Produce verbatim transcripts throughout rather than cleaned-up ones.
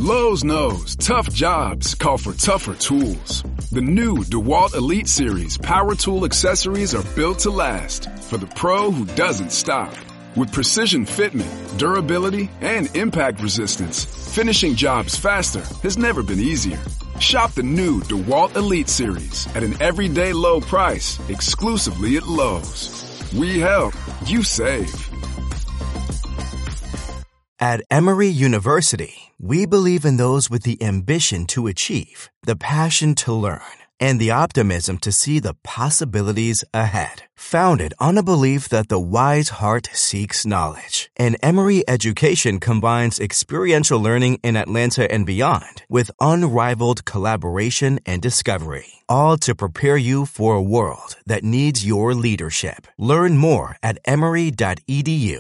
Lowe's knows tough jobs call for tougher tools. The new DeWalt Elite Series power tool accessories are built to last for the pro who doesn't stop. With precision fitment, durability, and impact resistance, finishing jobs faster has never been easier. Shop the new DeWalt Elite Series at an everyday low price exclusively at Lowe's. We help, you save. At Emory University, we believe in those with the ambition to achieve, the passion to learn, and the optimism to see the possibilities ahead. Founded on a belief that the wise heart seeks knowledge, and Emory education combines experiential learning in Atlanta and beyond with unrivaled collaboration and discovery, all to prepare you for a world that needs your leadership. Learn more at emory dot e d u.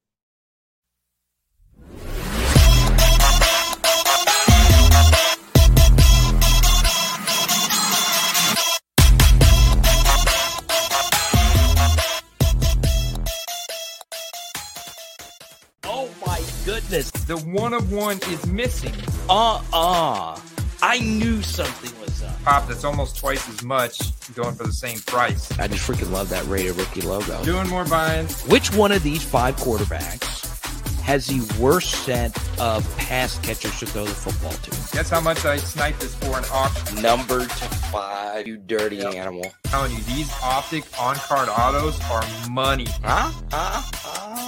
Goodness, the one of one is missing. Uh-uh. I knew something was up. Pop, that's almost twice as much going for the same price. I just freaking love that rated rookie logo. Doing more buying. Which one of these five quarterbacks has the worst set of pass catchers to throw the football to? Guess how much I sniped this for an auction? Number to five, you dirty yep. animal. I'm telling you, these Optic on-card autos are money. Huh? Huh? Huh?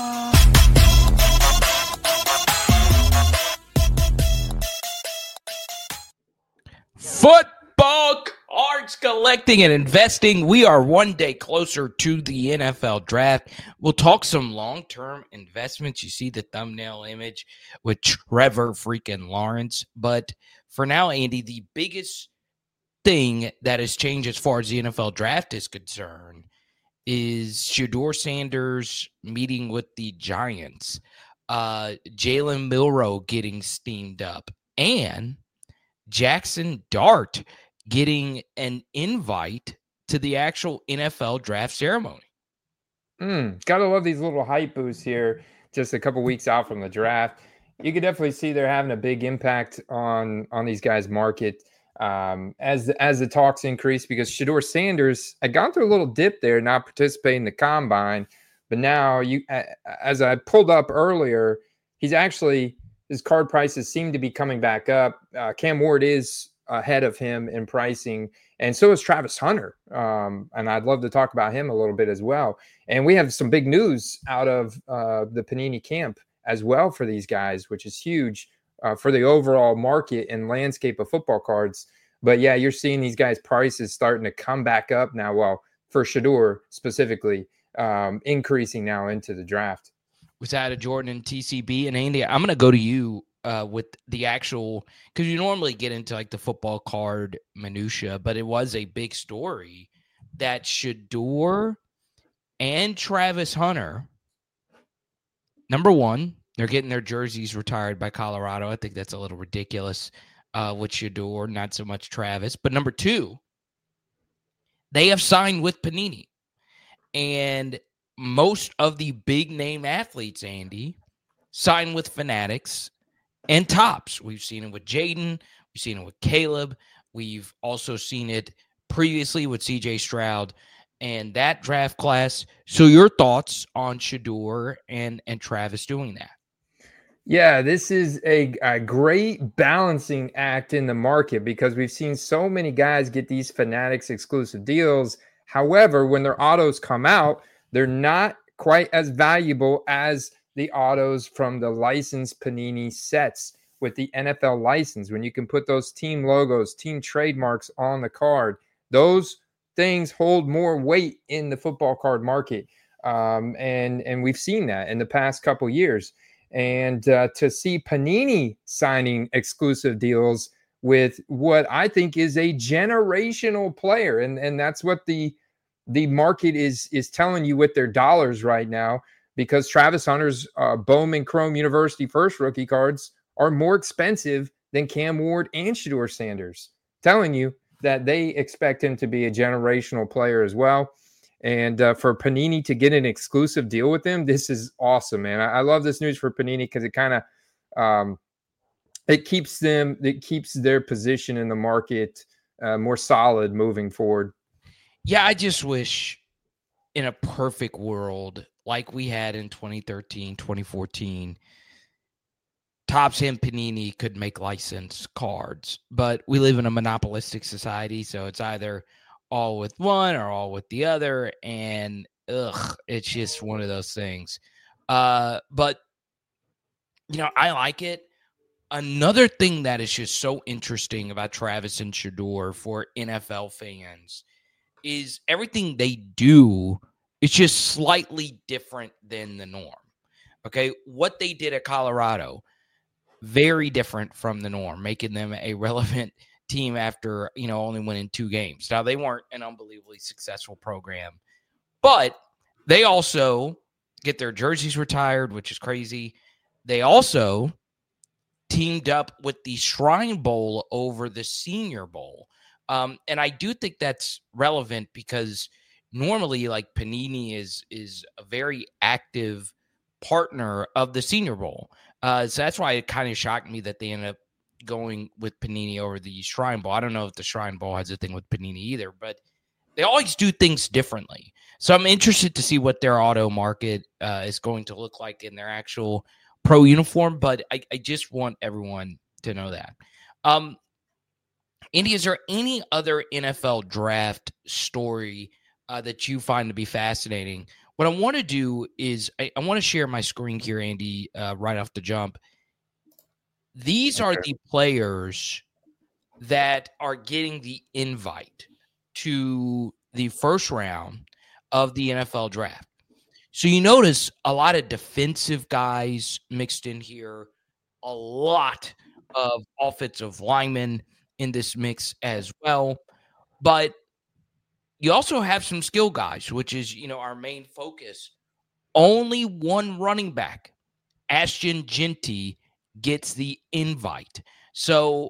Football cards collecting and investing. We are one day closer to the N F L draft. We'll talk some long-term investments. You see the thumbnail image with Trevor freaking Lawrence. But for now, Andy, the biggest thing that has changed as far as the N F L draft is concerned is Shedeur Sanders meeting with the Giants, uh, Jalen Milroe getting steamed up, and Jackson Dart getting an invite to the actual N F L draft ceremony. Mm, gotta love these little hype boosts here just a couple weeks out from the draft. You could definitely see they're having a big impact on, on these guys' market um, as, as the talks increase, because Shedeur Sanders had gone through a little dip there, not participating in the combine. But now, you, as I pulled up earlier, he's actually... his card prices seem to be coming back up. Uh, Cam Ward is ahead of him in pricing, and so is Travis Hunter. Um, and I'd love to talk about him a little bit as well. And we have some big news out of uh, the Panini camp as well for these guys, which is huge uh, for the overall market and landscape of football cards. But yeah, you're seeing these guys' prices starting to come back up now. Well, for Shedeur specifically, um, increasing now into the draft. Was that a Jordan and T C B? And Andy, I'm going to go to you uh, with the actual, because you normally get into like the football card minutia, but it was a big story that Shedeur and Travis Hunter, number one, they're getting their jerseys retired by Colorado. I think that's a little ridiculous uh, with Shedeur, not so much Travis. But number two, they have signed with Panini. And most of the big name athletes, Andy, sign with Fanatics and Topps. We've seen it with Jaden. We've seen it with Caleb. We've also seen it previously with C J Stroud and that draft class. So your thoughts on Shedeur and, and Travis doing that? Yeah, this is a, a great balancing act in the market because we've seen so many guys get these Fanatics exclusive deals. However, when their autos come out, they're not quite as valuable as the autos from the licensed Panini sets with the N F L license. When you can put those team logos, team trademarks on the card, those things hold more weight in the football card market. Um, and, and we've seen that in the past couple years. And uh, to see Panini signing exclusive deals with what I think is a generational player, and, and that's what the the market is is telling you with their dollars right now, because Travis Hunter's uh, Bowman Chrome University first rookie cards are more expensive than Cam Ward and Shedeur Sanders, telling you that they expect him to be a generational player as well. And uh, for Panini to get an exclusive deal with him, this is awesome, man. I, I love this news for Panini because it kind of um, it keeps them, it keeps their position in the market uh, more solid moving forward. Yeah, I just wish in a perfect world like we had in twenty thirteen, twenty fourteen, Topps and Panini could make licensed cards, but we live in a monopolistic society, so it's either all with one or all with the other, and ugh, it's just one of those things. Uh, but, you know, I like it. Another thing that is just so interesting about Travis and Shedeur for N F L fans is everything they do is just slightly different than the norm. Okay, what they did at Colorado, very different from the norm, making them a relevant team after, you know, only winning two games. Now, they weren't an unbelievably successful program, but they also get their jerseys retired, which is crazy. They also teamed up with the Shrine Bowl over the Senior Bowl. Um, and I do think that's relevant because normally, like, Panini is is a very active partner of the Senior Bowl. Uh, so that's why it kind of shocked me that they ended up going with Panini over the Shrine Bowl. I don't know if the Shrine Bowl has a thing with Panini either, but they always do things differently. So I'm interested to see what their auto market uh, is going to look like in their actual pro uniform, but I, I just want everyone to know that. Um, Andy, is there any other N F L draft story uh, that you find to be fascinating? What I want to do is I, I want to share my screen here, Andy, uh, right off the jump. These okay. are the players that are getting the invite to the first round of the N F L draft. So you notice a lot of defensive guys mixed in here, a lot of offensive linemen in this mix as well. But you also have some skill guys, which is, you know, our main focus. Only one running back, Ashton Jeanty, gets the invite. So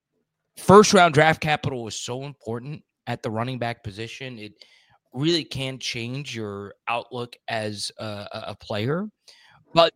first round draft capital is so important at the running back position. It really can change your outlook as a, a player. But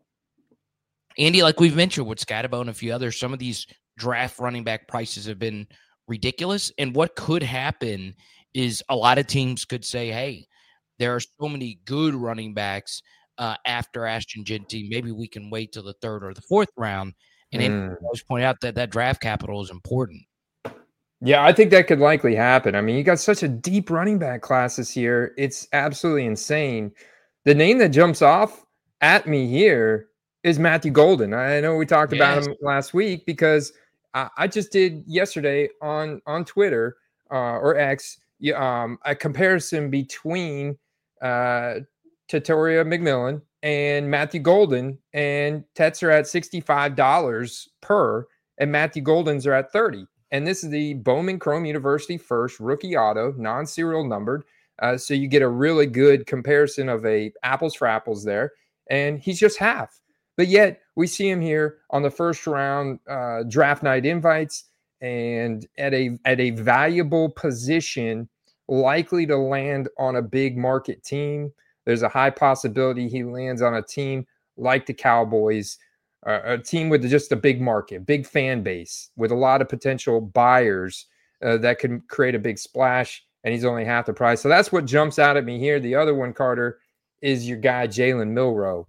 Andy, like we've mentioned with Scatterbo and a few others, some of these draft running back prices have been ridiculous. And what could happen is a lot of teams could say, hey, there are so many good running backs uh, after Ashton Jeanty. Maybe we can wait till the third or the fourth round. And mm. I always point out that that draft capital is important. Yeah, I think that could likely happen. I mean, you got such a deep running back class this year. It's absolutely insane. The name that jumps off at me here is Matthew Golden. I know we talked yes. about him last week because I, I just did yesterday on, on Twitter uh, or X um, a comparison between uh, Tatoria McMillan and Matthew Golden, and Tets are at sixty-five dollars per, and Matthew Golden's are at thirty dollars. And this is the Bowman Chrome University first rookie auto, non-serial numbered. Uh, so you get a really good comparison of a apples for apples there. And he's just half. But yet we see him here on the first round uh, draft night invites and at a at a valuable position, likely to land on a big market team. There's a high possibility he lands on a team like the Cowboys, Uh, a team with just a big market, big fan base, with a lot of potential buyers uh, that can create a big splash, and he's only half the price. So that's what jumps out at me here. The other one, Carter, is your guy, Jalen Milroe.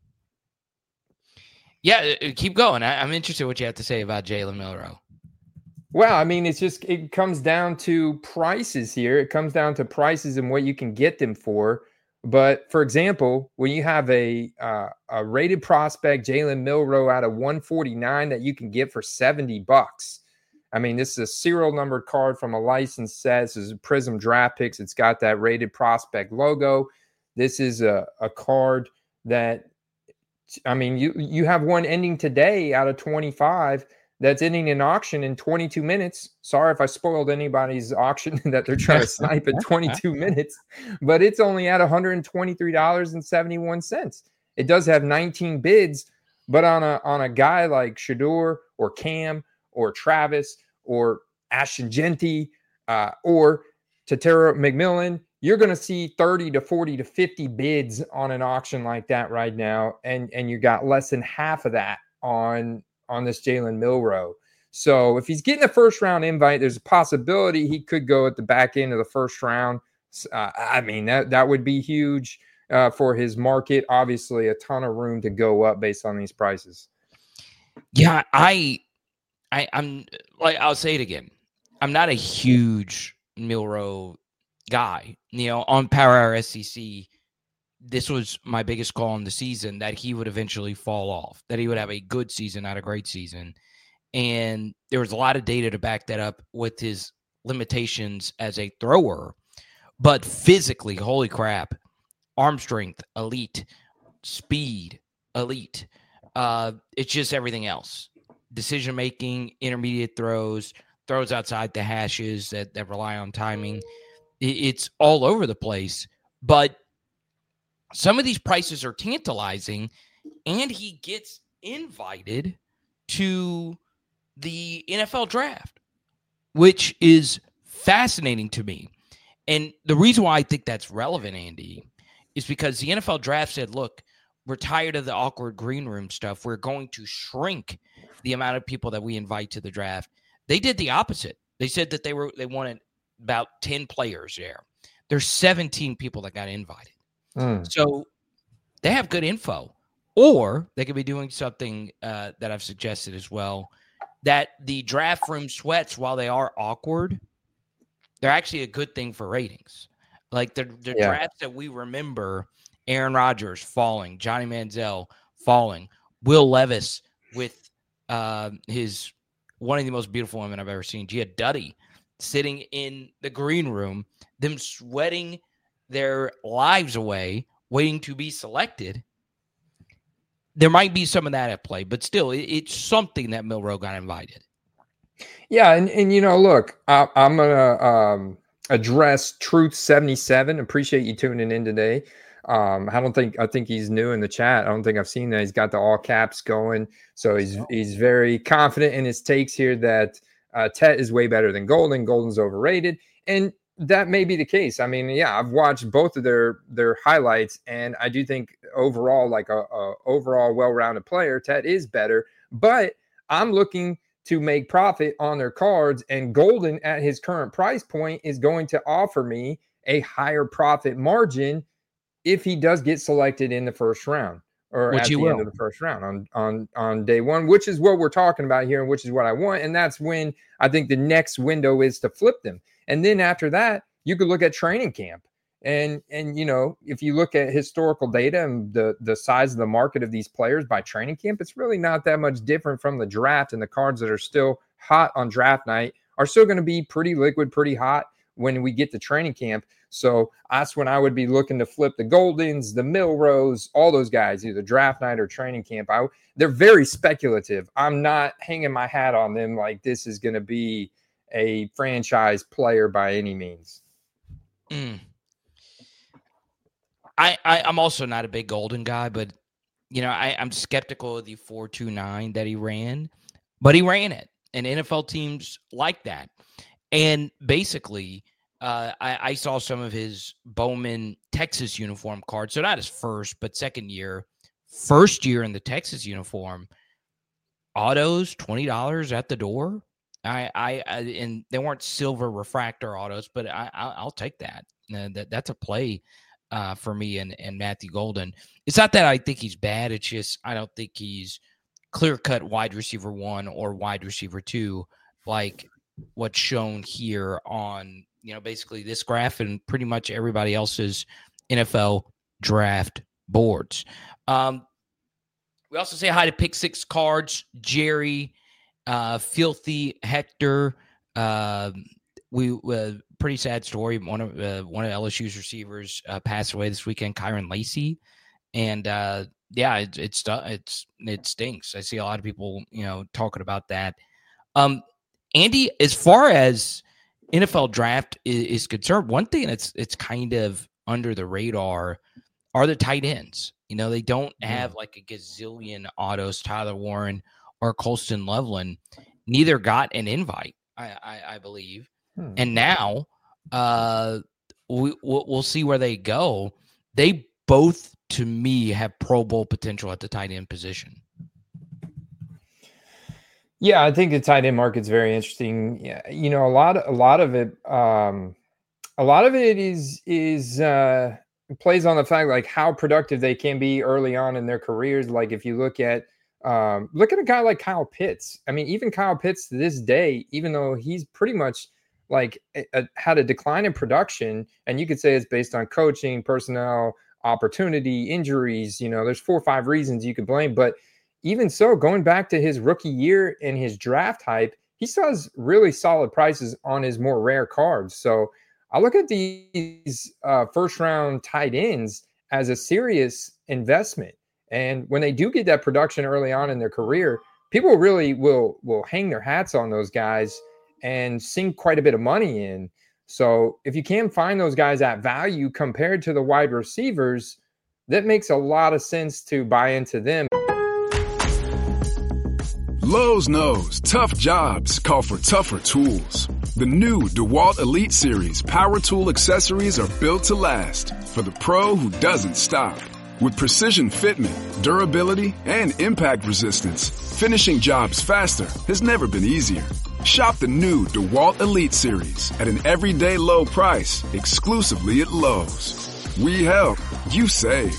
Yeah, keep going. I, I'm interested in what you have to say about Jalen Milroe. Well, I mean, it's just, it comes down to prices here. It comes down to prices and what you can get them for. But for example, when you have a uh, a rated prospect, Jalen Milroe out of one forty-nine that you can get for seventy bucks. I mean, this is a serial numbered card from a licensed set. This is a Prism Draft Picks. It's got that rated prospect logo. This is a, a card that, I mean, you, you have one ending today out of twenty-five that's ending an auction in twenty-two minutes. Sorry if I spoiled anybody's auction that they're trying to snipe in twenty-two minutes, but it's only at one hundred twenty-three dollars and seventy-one cents. It does have nineteen bids, but on a on a guy like Shedeur or Cam or Travis or Ashton Jeanty uh, or Tatoria McMillan, you're going to see thirty to forty to fifty bids on an auction like that right now, and and you got less than half of that on on this Jalen Milroe. So if he's getting a first round invite, there's a possibility he could go at the back end of the first round. Uh, I mean, that, that would be huge uh, for his market. Obviously, a ton of room to go up based on these prices. Yeah, I, I, I'm like, I'll say it again. I'm not a huge Milroe guy. You know, on Power Hour S E C, this was my biggest call in the season, that he would eventually fall off, that he would have a good season, not a great season. And there was a lot of data to back that up with his limitations as a thrower. But physically, holy crap, arm strength, elite, speed, elite. Uh, it's just everything else. Decision-making, intermediate throws, throws outside the hashes that, that rely on timing. It, it's all over the place. But some of these prices are tantalizing, and he gets invited to the N F L draft, which is fascinating to me. And the reason why I think that's relevant, Andy, is because the N F L draft said, look, we're tired of the awkward green room stuff. We're going to shrink the amount of people that we invite to the draft. They did the opposite. They said that they were they wanted about ten players there. There's seventeen people that got invited. Mm. So they have good info. Or they could be doing something uh, that I've suggested as well, that the draft room sweats, while they are awkward, they're actually a good thing for ratings. Like the, the yeah. drafts that we remember, Aaron Rodgers falling, Johnny Manziel falling, Will Levis with uh, his one of the most beautiful women I've ever seen, Gia Duddy, sitting in the green room, them sweating their lives away, waiting to be selected. There might be some of that at play, but still, it, it's something that Milroe got invited. Yeah, and, and you know, look, I, I'm going to um, address Truth seventy-seven. Appreciate you tuning in today. Um, I don't think I think he's new in the chat. I don't think I've seen that. He's got the all caps going, so he's he's very confident in his takes here that uh, Tet is way better than Golden. Golden's overrated, and that may be the case. I mean, yeah, I've watched both of their their highlights, and I do think overall, like a, a overall well-rounded player, Tet is better. But I'm looking to make profit on their cards, and Golden at his current price point is going to offer me a higher profit margin if he does get selected in the first round, or which at the will. end of the first round on, on, on day one, which is what we're talking about here, and which is what I want. And that's when I think the next window is to flip them. And then after that, you could look at training camp. And, and you know, if you look at historical data and the, the size of the market of these players by training camp, it's really not that much different from the draft. And the cards that are still hot on draft night are still going to be pretty liquid, pretty hot when we get to training camp. So that's when I would be looking to flip the Goldens, the Milroes, all those guys, either draft night or training camp. I, they're very speculative. I'm not hanging my hat on them like this is going to be a franchise player by any means. Mm. I, I, I'm also not a big Golden guy, but, you know, I, I'm skeptical of the four two nine that he ran, but he ran it. And N F L teams like that. And basically, uh, I, I saw some of his Bowman Texas uniform cards. So not his first, but second year. First year in the Texas uniform, autos, twenty dollars at the door. I, I, I and they weren't silver refractor autos, but I, I, I'll take that. Uh, that that's a play uh, for me and, and Matthew Golden. It's not that I think he's bad. It's just I don't think he's clear-cut wide receiver one or wide receiver two like what's shown here on, you know, basically this graph and pretty much everybody else's N F L draft boards. Um, we also say hi to Pick Six Cards, Jerry, uh, Filthy Hector. Uh, we uh, pretty sad story. One of uh, one of L S U's receivers uh, passed away this weekend, Kyron Lacey, and uh, yeah, it, it's it's it stinks. I see a lot of people, you know, talking about that. Um, Andy, as far as N F L draft is, is concerned, one thing that's it's kind of under the radar are the tight ends. You know, they don't have like a gazillion autos. Tyler Warren or Colston Loveland, neither got an invite, I, I, I believe. Hmm. And now uh, we, we'll, we'll see where they go. They both, to me, have Pro Bowl potential at the tight end position. Yeah, I think the tight end market's very interesting. Yeah, you know, a lot, a lot of it, um, a lot of it is is uh, plays on the fact like how productive they can be early on in their careers. Like if you look at um, look at a guy like Kyle Pitts. I mean, even Kyle Pitts to this day, even though he's pretty much like a, a, had a decline in production, and you could say it's based on coaching, personnel, opportunity, injuries. You know, there's four or five reasons you could blame, but even so, going back to his rookie year and his draft hype, he still has really solid prices on his more rare cards. So I look at these uh, first round tight ends as a serious investment. And when they do get that production early on in their career, people really will will hang their hats on those guys and sink quite a bit of money in. So if you can find those guys at value compared to the wide receivers, that makes a lot of sense to buy into them. Lowe's knows tough jobs call for tougher tools. The new DeWalt Elite Series power tool accessories are built to last for the pro who doesn't stop. With precision fitment, durability, and impact resistance, finishing jobs faster has never been easier. Shop the new DeWalt Elite Series at an everyday low price exclusively at Lowe's. We help, you save.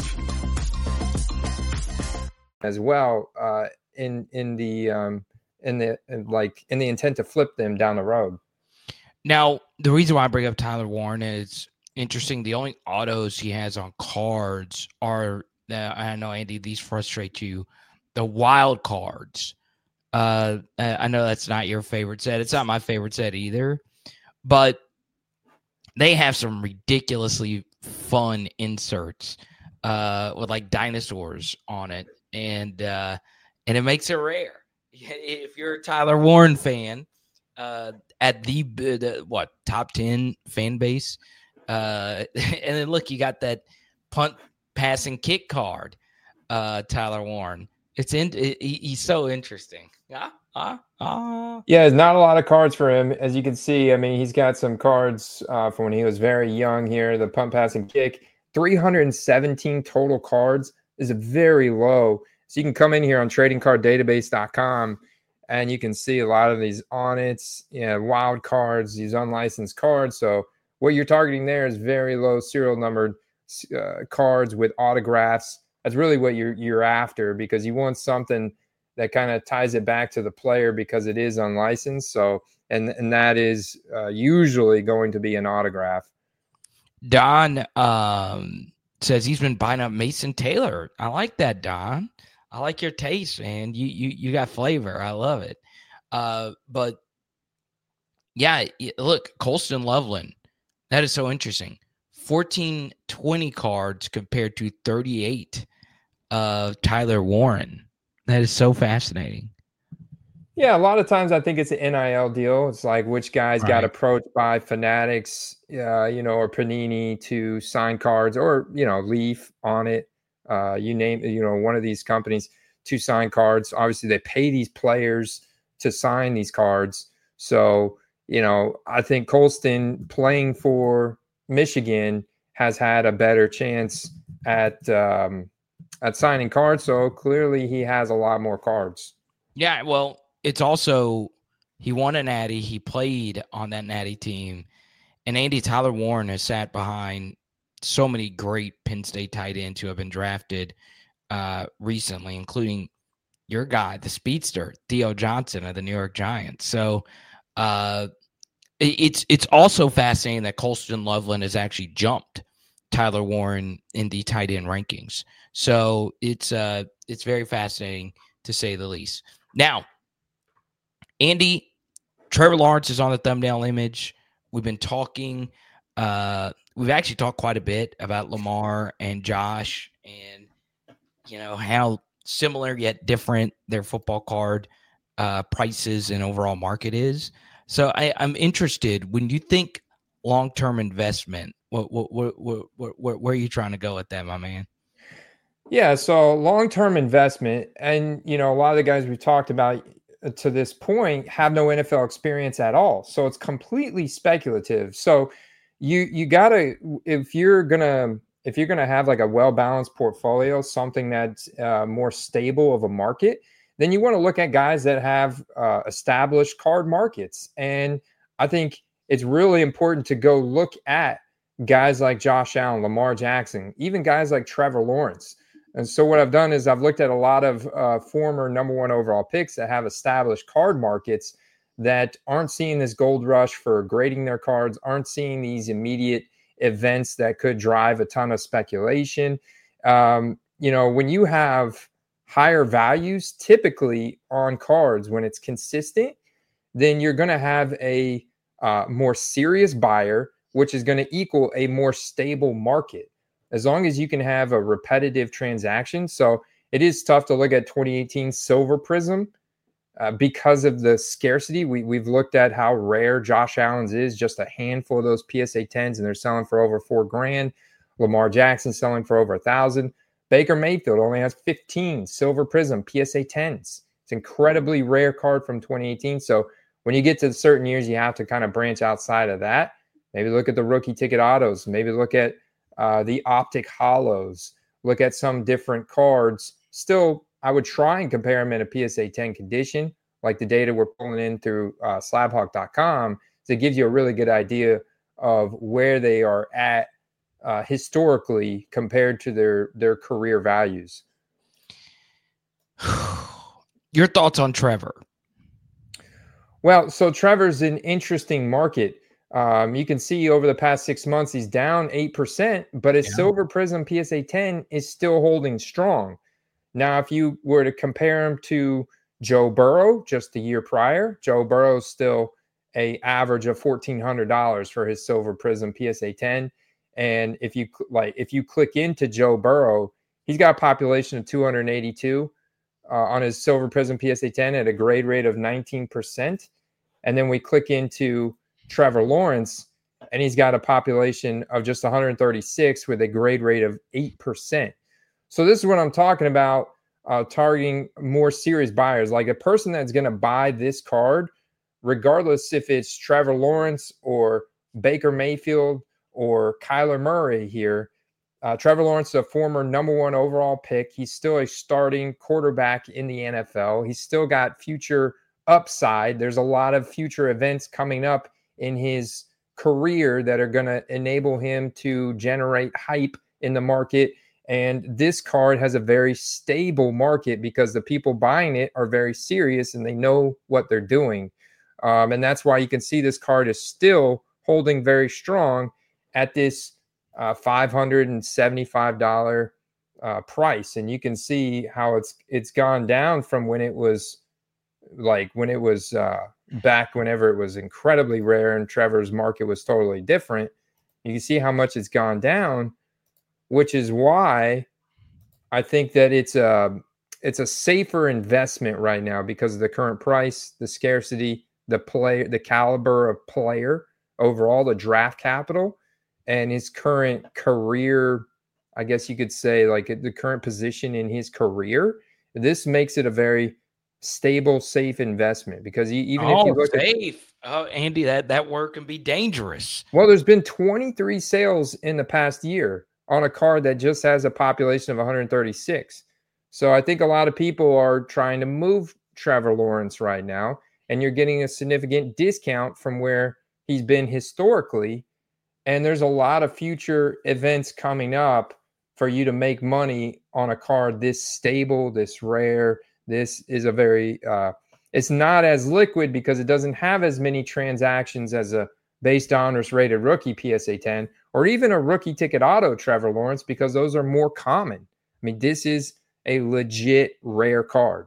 As well, uh, in in the um in the in like in the intent to flip them down the road. Now, the reason why I bring up Tyler Warren is interesting. The only autos he has on cards are uh, I know, Andy, these frustrate you, the wild cards. Uh, I know that's not your favorite set. It's not my favorite set either, but they have some ridiculously fun inserts uh with like dinosaurs on it, and uh and it makes it rare. If you're a Tyler Warren fan, uh, at the, the what top ten fan base, uh, and then look, you got that punt, passing, kick card, uh, Tyler Warren. It's in. It, he's so interesting. Ah, ah, ah. Yeah, there's not a lot of cards for him, as you can see. I mean, he's got some cards uh, from when he was very young. Here, the punt, passing, kick, three hundred seventeen total cards is very low. So you can come in here on trading card database dot com and you can see a lot of these on its, you know, wild cards, these unlicensed cards. So what you're targeting there is very low serial numbered uh, cards with autographs. That's really what you're you're after, because you want something that kind of ties it back to the player because it is unlicensed. So and and that is uh, usually going to be an autograph. Don um, says he's been buying up Mason Taylor. I like that, Don. I like your taste, man. You you you got flavor. I love it. Uh, but yeah, look, Colston Loveland. That is so interesting. fourteen twenty cards compared to thirty-eight of Tyler Warren. That is so fascinating. Yeah, a lot of times I think it's an N I L deal. It's like which guys right. got approached by Fanatics, uh, you know, or Panini to sign cards, or you know, Leaf on it. Uh, you name, you know, one of these companies to sign cards. Obviously, they pay these players to sign these cards. So, you know, I think Colston playing for Michigan has had a better chance at um, at signing cards. So clearly, he has a lot more cards. Yeah, well, it's also he won a Natty. He played on that Natty team, and Andy Tyler Warren has sat behind so many great Penn State tight ends who have been drafted uh, recently, including your guy, the speedster, Theo Johnson of the New York Giants. So uh, it, it's it's also fascinating that Colston Loveland has actually jumped Tyler Warren in the tight end rankings. So it's uh, it's very fascinating to say the least. Now, Andy, Trevor Lawrence is on the thumbnail image. We've been talking uh, – We've actually talked quite a bit about Lamar and Josh and, you know, how similar yet different their football card uh, prices and overall market is. So I, I'm interested, when you think long-term investment, what, what, what, what, what, what, where are you trying to go with that, my man? Yeah, so long-term investment, and, you know, a lot of the guys we've talked about to this point have no N F L experience at all. So it's completely speculative. So You you gotta, if you're gonna if you're gonna have like a well balanced portfolio, something that's uh, more stable of a market, then you want to look at guys that have uh, established card markets. And I think it's really important to go look at guys like Josh Allen, Lamar Jackson, even guys like Trevor Lawrence. And so what I've done is I've looked at a lot of uh, former number one overall picks that have established card markets that aren't seeing this gold rush for grading their cards, aren't seeing these immediate events that could drive a ton of speculation. Um, you know, when you have higher values typically on cards, when it's consistent, then you're going to have a uh, more serious buyer, which is going to equal a more stable market. As long as you can have a repetitive transaction. So it is tough to look at twenty eighteen Silver Prism uh, because of the scarcity. We, we've looked at how rare Josh Allen's is, just a handful of those P S A tens, and they're selling for over four grand. Lamar Jackson selling for over a thousand. Baker Mayfield only has fifteen Silver Prism P S A tens. It's an incredibly rare card from twenty eighteen. So when you get to certain years, you have to kind of branch outside of that. Maybe look at the rookie ticket autos. Maybe look at uh, the optic hollows. Look at some different cards. Still, I would try and compare them in a P S A ten condition, like the data we're pulling in through uh, slab hawk dot com. So it gives you a really good idea of where they are at uh, historically compared to their, their career values. Your thoughts on Trevor? Well, so Trevor's an interesting market. Um, you can see over the past six months, he's down eight percent, but his yeah. Silver Prism P S A ten is still holding strong. Now, if you were to compare him to Joe Burrow just a year prior, Joe Burrow's still a average of fourteen hundred dollars for his Silver Prism P S A ten. And if you like, if you click into Joe Burrow, he's got a population of two hundred eighty-two uh, on his Silver Prism P S A ten at a grade rate of nineteen percent. And then we click into Trevor Lawrence, and he's got a population of just one hundred thirty-six with a grade rate of eight percent. So this is what I'm talking about, uh, targeting more serious buyers, like a person that's going to buy this card, regardless if it's Trevor Lawrence or Baker Mayfield or Kyler Murray here. Uh, Trevor Lawrence is a former number one overall pick. He's still a starting quarterback in the N F L. He's still got future upside. There's a lot of future events coming up in his career that are going to enable him to generate hype in the market. And this card has a very stable market because the people buying it are very serious and they know what they're doing. Um, and that's why you can see this card is still holding very strong at this uh, five hundred seventy-five dollars uh, price. And you can see how it's it's gone down from when it was like when it was uh, back whenever it was incredibly rare and Trevor's market was totally different. You can see how much it's gone down, which is why I think that it's a, it's a safer investment right now because of the current price, the scarcity, the play, the caliber of player overall, the draft capital, and his current career, I guess you could say, like the current position in his career. This makes it a very stable, safe investment because he, even oh, if you look safe. at oh, Andy, that that word can be dangerous. Well, there's been twenty-three sales in the past year on a card that just has a population of one hundred thirty-six. So I think a lot of people are trying to move Trevor Lawrence right now, and you're getting a significant discount from where he's been historically. And there's a lot of future events coming up for you to make money on a card this stable, this rare. This is a very, uh, it's not as liquid because it doesn't have as many transactions as a base donors rated rookie P S A ten or even a rookie ticket auto Trevor Lawrence because those are more common. I mean, this is a legit rare card.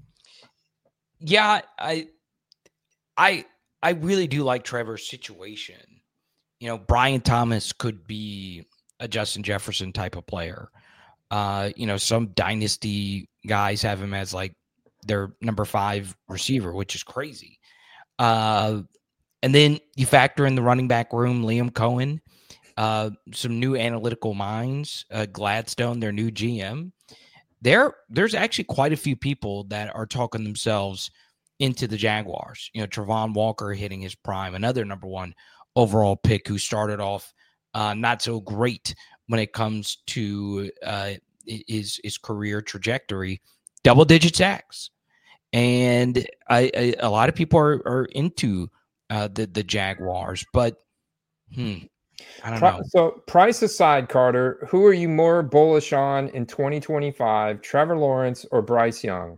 Yeah, I, I, I really do like Trevor's situation. You know, Brian Thomas could be a Justin Jefferson type of player. Uh, you know, some dynasty guys have him as like their number five receiver, which is crazy. Uh, and then you factor in the running back room, Liam Cohen, uh, some new analytical minds, uh, Gladstone, their new G M. There, there's actually quite a few people that are talking themselves into the Jaguars. You know, Travon Walker hitting his prime, another number one overall pick who started off uh, not so great when it comes to uh, his his career trajectory, double digit sacks. and I, I a lot of people are, are into uh, the the Jaguars, but hmm, I don't know. So, price aside, Carter, who are you more bullish on in twenty twenty-five, Trevor Lawrence or Bryce Young?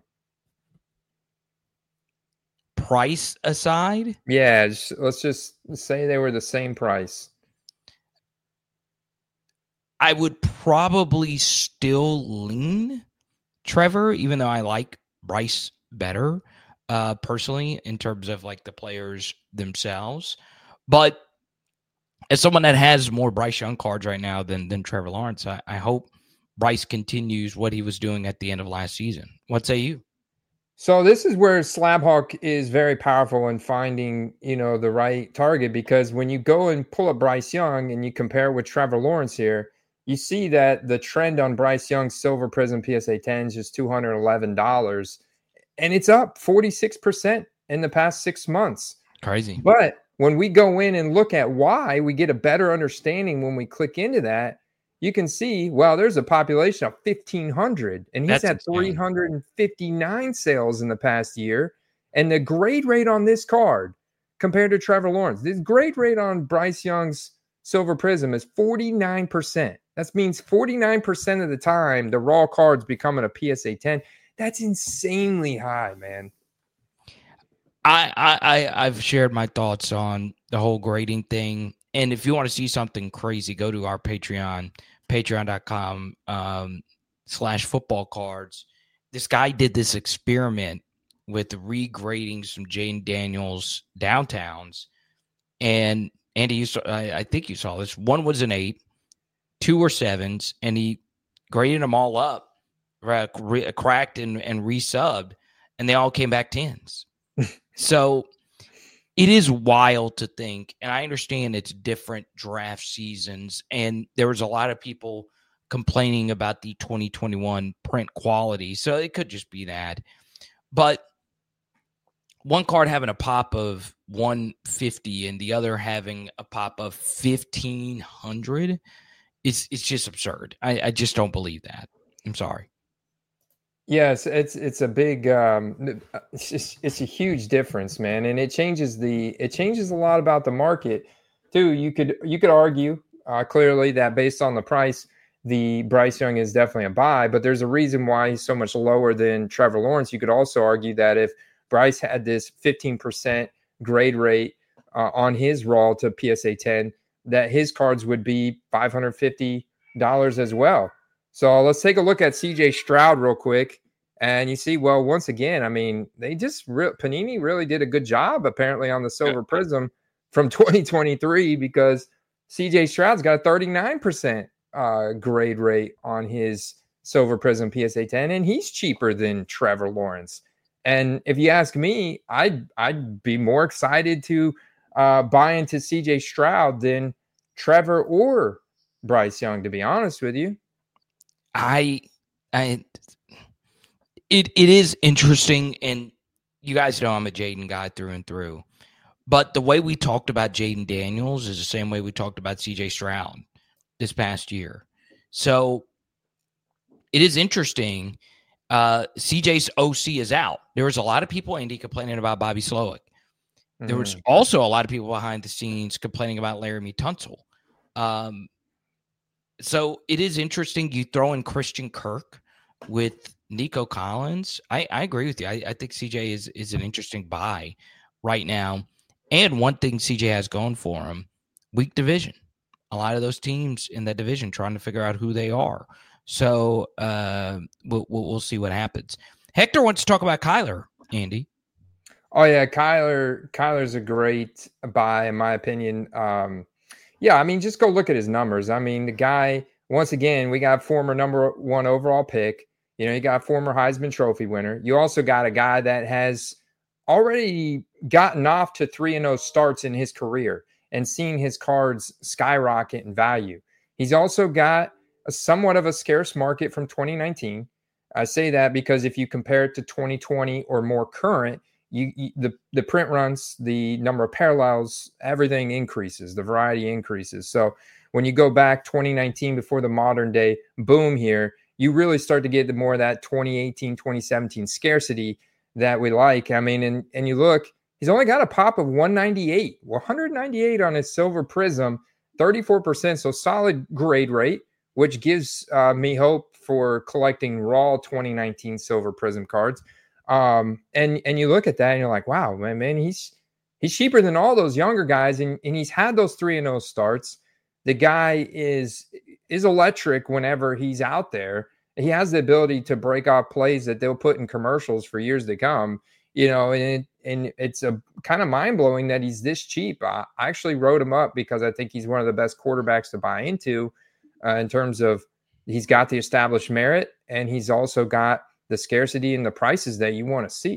Price aside? Yeah, just, let's just say they were the same price. I would probably still lean Trevor, even though I like Bryce better, uh, personally, in terms of like the players themselves. But as someone that has more Bryce Young cards right now than than Trevor Lawrence, I, I hope Bryce continues what he was doing at the end of last season. What say you? So this is where Slabhawk is very powerful in finding, you know, the right target, because when you go and pull up Bryce Young and you compare with Trevor Lawrence here, you see that the trend on Bryce Young's Silver Prism P S A ten is just two hundred eleven dollars, and it's up forty-six percent in the past six months. Crazy. But when we go in and look at why, we get a better understanding when we click into that. You can see, well, there's a population of fifteen hundred, and he's That's had insane. three hundred fifty-nine sales in the past year. And the grade rate on this card compared to Trevor Lawrence, this grade rate on Bryce Young's Silver Prism is forty-nine percent. That means forty-nine percent of the time the raw card's becoming a P S A ten. That's insanely high, man. I, I, I've shared my thoughts on the whole grading thing. And if you want to see something crazy, go to our Patreon, patreon.com um, slash football cards. This guy did this experiment with regrading some Jaden Daniels downtowns. And Andy, you saw, I, I think you saw this. One was an eight, two were sevens, and he graded them all up, re- cracked and, and resubbed, and they all came back tens. So it is wild to think, and I understand it's different draft seasons, and there was a lot of people complaining about the twenty twenty-one print quality, so it could just be that. But one card having a pop of one fifty and the other having a pop of fifteen hundred, it's, it's just absurd. I, I just don't believe that. I'm sorry. Yes, it's it's a big um it's just, it's a huge difference, man, and it changes the it changes a lot about the market too. You could you could argue uh, clearly that based on the price, the Bryce Young is definitely a buy, but there's a reason why he's so much lower than Trevor Lawrence. You could also argue that if Bryce had this fifteen percent grade rate uh, on his raw to P S A ten, that his cards would be five hundred fifty dollars as well. So let's take a look at C J Stroud real quick. And you see, well, once again, I mean, they just re- Panini really did a good job apparently on the Silver Prism from twenty twenty-three, because C J Stroud's got a thirty-nine percent uh, grade rate on his Silver Prism P S A ten, and he's cheaper than Trevor Lawrence. And if you ask me, I'd, I'd be more excited to uh, buy into C J Stroud than Trevor or Bryce Young, to be honest with you. I, I, it it is interesting, and you guys know I'm a Jaden guy through and through. But the way we talked about Jaden Daniels is the same way we talked about C J Stroud this past year. So it is interesting. Uh, C J's O C is out. There was a lot of people, Andy, complaining about Bobby Slowick. Mm-hmm. There was also a lot of people behind the scenes complaining about Laramie Tunsil. Um, so it is interesting. You throw in Christian Kirk with Nico Collins. I, I agree with you. I, I think C J is, is an interesting buy right now. And one thing C J has going for him, weak division. A lot of those teams in that division trying to figure out who they are. So uh, we'll, we'll we'll see what happens. Hector wants to talk about Kyler, Andy. Oh yeah, Kyler. Kyler's a great buy in my opinion. Um, yeah, I mean, just go look at his numbers. I mean, the guy. Once again, we got former number one overall pick. You know, you got former Heisman Trophy winner. You also got a guy that has already gotten off to three and oh starts in his career and seen his cards skyrocket in value. He's also got a somewhat of a scarce market from twenty nineteen. I say that because if you compare it to twenty twenty or more current, you, you the, the print runs, the number of parallels, everything increases, the variety increases. So when you go back twenty nineteen before the modern day boom here, you really start to get the more of that twenty eighteen, twenty seventeen scarcity that we like. I mean, and, and you look, he's only got a pop of one ninety-eight, one ninety-eight on his Silver Prism, thirty-four percent. So solid grade rate, which gives uh, me hope for collecting raw twenty nineteen Silver Prism cards. Um, and, and you look at that and you're like, wow, man, man, he's, he's cheaper than all those younger guys. And, and he's had those three and oh starts. The guy is, is electric whenever he's out there. He has the ability to break off plays that they'll put in commercials for years to come, you know, and, it, and it's a kind of mind blowing that he's this cheap. I, I actually wrote him up because I think he's one of the best quarterbacks to buy into uh, in terms of he's got the established merit and he's also got the scarcity and the prices that you want to see.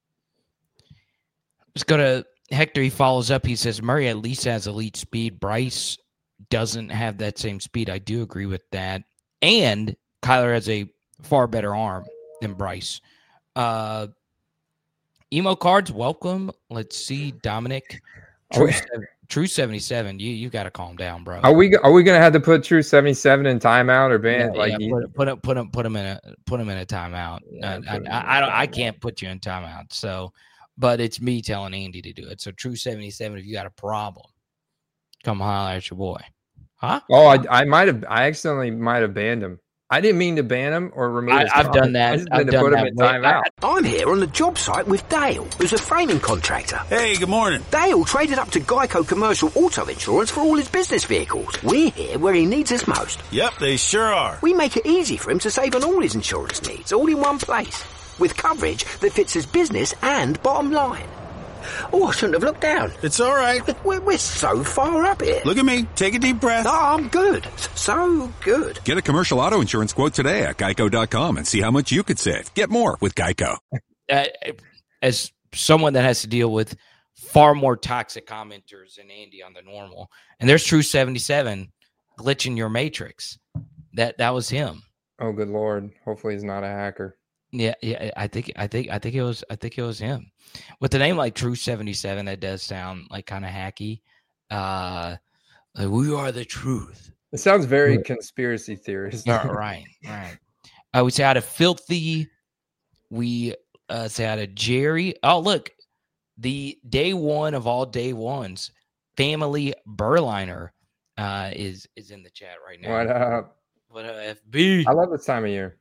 Let's go to Hector. He follows up. He says, Murray at least has elite speed. Bryce doesn't have that same speed. I do agree with that. And Kyler has a far better arm than Bryce. Uh, emo cards, welcome. Let's see, Dominic. True, seven, True seventy-seven. You you got to calm down, bro. Are we are we gonna have to put True seventy-seven in timeout or ban? Yeah, like yeah, he, put put him put him put him in a put him in a timeout. Yeah, I, I, I don't. I can't put you in timeout. So, but it's me telling Andy to do it. So True seventy-seven. If you got a problem, come holler at your boy. Huh? Oh, I I might have. I accidentally might have banned him. I didn't mean to ban him or remove his I, I've comment. done that. I just I've meant to done put him that. in timeout. I'm here on the job site with Dale, who's a framing contractor. Hey, good morning. Dale traded up to Geico Commercial Auto Insurance for all his business vehicles. We're here where he needs us most. Yep, they sure are. We make it easy for him to save on all his insurance needs, all in one place, with coverage that fits his business and bottom line. Oh, I shouldn't have looked down. It's all right. We're, we're so far up here. Look at me. Take a deep breath. Oh, I'm good. So good. Get a commercial auto insurance quote today at geico dot com and see how much you could save. Get more with Geico. Uh, as someone that has to deal with far more toxic commenters than Andy on the normal, and there's True seventy-seven glitching your matrix. That that was him. Oh, good Lord. Hopefully he's not a hacker. Yeah, yeah. I think I think I think it was I think it was him. With a name like True seventy-seven, that does sound like kind of hacky. Uh, like, we are the truth. It sounds very yeah. conspiracy theorist. All right, right. Uh, we say out of Filthy. We uh, say out of Jerry. Oh, look, the day one of all day ones, Family Burliner, uh, is is in the chat right now. What up? What up, F B? I love this time of year.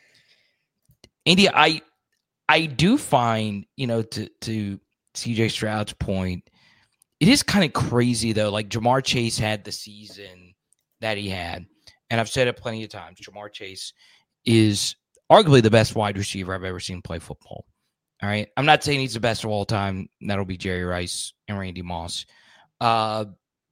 Andy, I I do find, you know, to to C J Stroud's point, it is kind of crazy though. Like Jamar Chase had the season that he had, and I've said it plenty of times. Jamar Chase is arguably the best wide receiver I've ever seen play football. All right, I'm not saying he's the best of all time. That'll be Jerry Rice and Randy Moss, uh,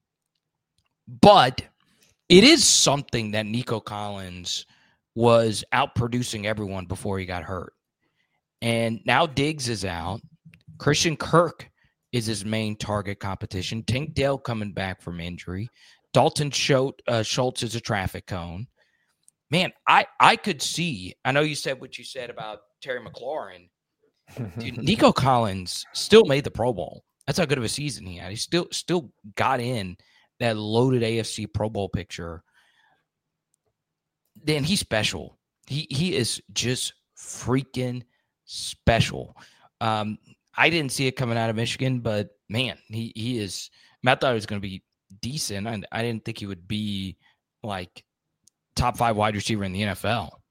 but it is something that Nico Collins was outproducing everyone before he got hurt. And now Diggs is out. Christian Kirk is his main target competition. Tank Dell coming back from injury. Dalton Schultz, uh, Schultz is a traffic cone. Man, I, I could see, I know you said what you said about Terry McLaurin. Dude, Nico Collins still made the Pro Bowl. That's how good of a season he had. He still still got in that loaded A F C Pro Bowl picture. Then he's special. He he is just freaking special. Um, I didn't see it coming out of Michigan, but man, he he is. I, mean, I thought he was going to be decent. I, I didn't think he would be like top five wide receiver in the N F L.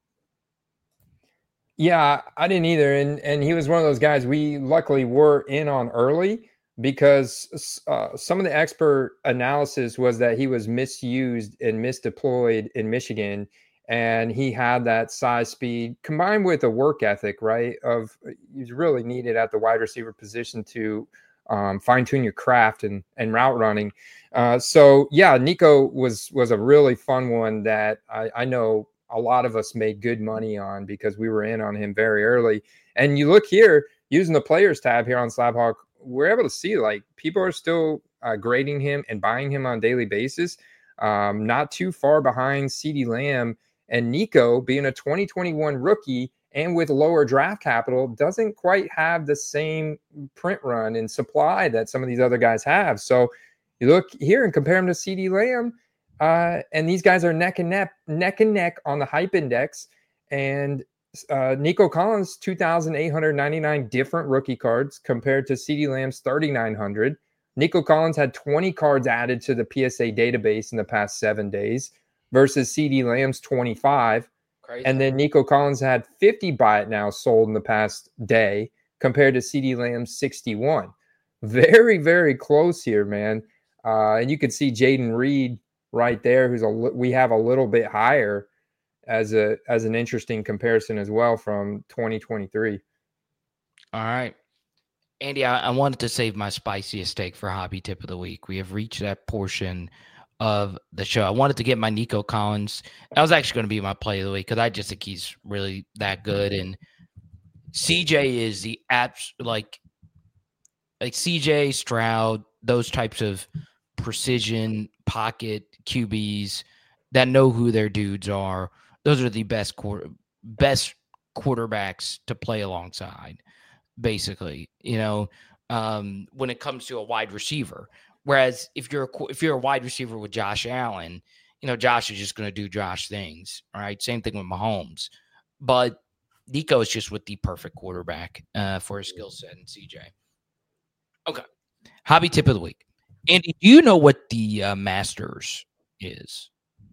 Yeah, I didn't either, and and he was one of those guys we luckily were in on early because uh, some of the expert analysis was that he was misused and misdeployed in Michigan. And he had that size, speed combined with a work ethic, right? Of he's really needed at the wide receiver position to um, fine tune your craft and and route running. Uh, so yeah, Nico was was a really fun one that I, I know a lot of us made good money on because we were in on him very early. And you look here using the players tab here on Slabhawk, we're able to see like people are still uh, grading him and buying him on a daily basis. Um, not too far behind CeeDee Lamb. And Nico, being a twenty twenty-one rookie and with lower draft capital, doesn't quite have the same print run and supply that some of these other guys have. So you look here and compare him to CeeDee Lamb, uh, and these guys are neck and neck, neck and neck on the hype index. And Uh, Nico Collins, two thousand eight hundred ninety-nine different rookie cards compared to CeeDee Lamb's thirty-nine hundred. Nico Collins had twenty cards added to the P S A database in the past seven days versus CeeDee Lamb's twenty-five. Crazy. And then Nico Collins had fifty buy it now sold in the past day compared to CeeDee Lamb's sixty-one. Very, very close here, man. Uh, and you can see Jaden Reed right there, who's a we have a little bit higher as a as an interesting comparison as well from twenty twenty-three. All right. Andy, I, I wanted to save my spiciest take for Hobby Tip of the Week. We have reached that portion of the show. I wanted to get my Nico Collins. That was actually going to be my play of the week because I just think he's really that good. And C J is the apps like like C J, Stroud, those types of precision pocket Q Bs that know who their dudes are. Those are the best quarter, best quarterbacks to play alongside, basically, you know, um, when it comes to a wide receiver. Whereas if you're a, if you're a wide receiver with Josh Allen, you know, Josh is just going to do Josh things. All right. Same thing with Mahomes. But Nico is just with the perfect quarterback uh, for his skill set in C J. Okay. Hobby tip of the week. Andy, do you know what the uh, Masters is?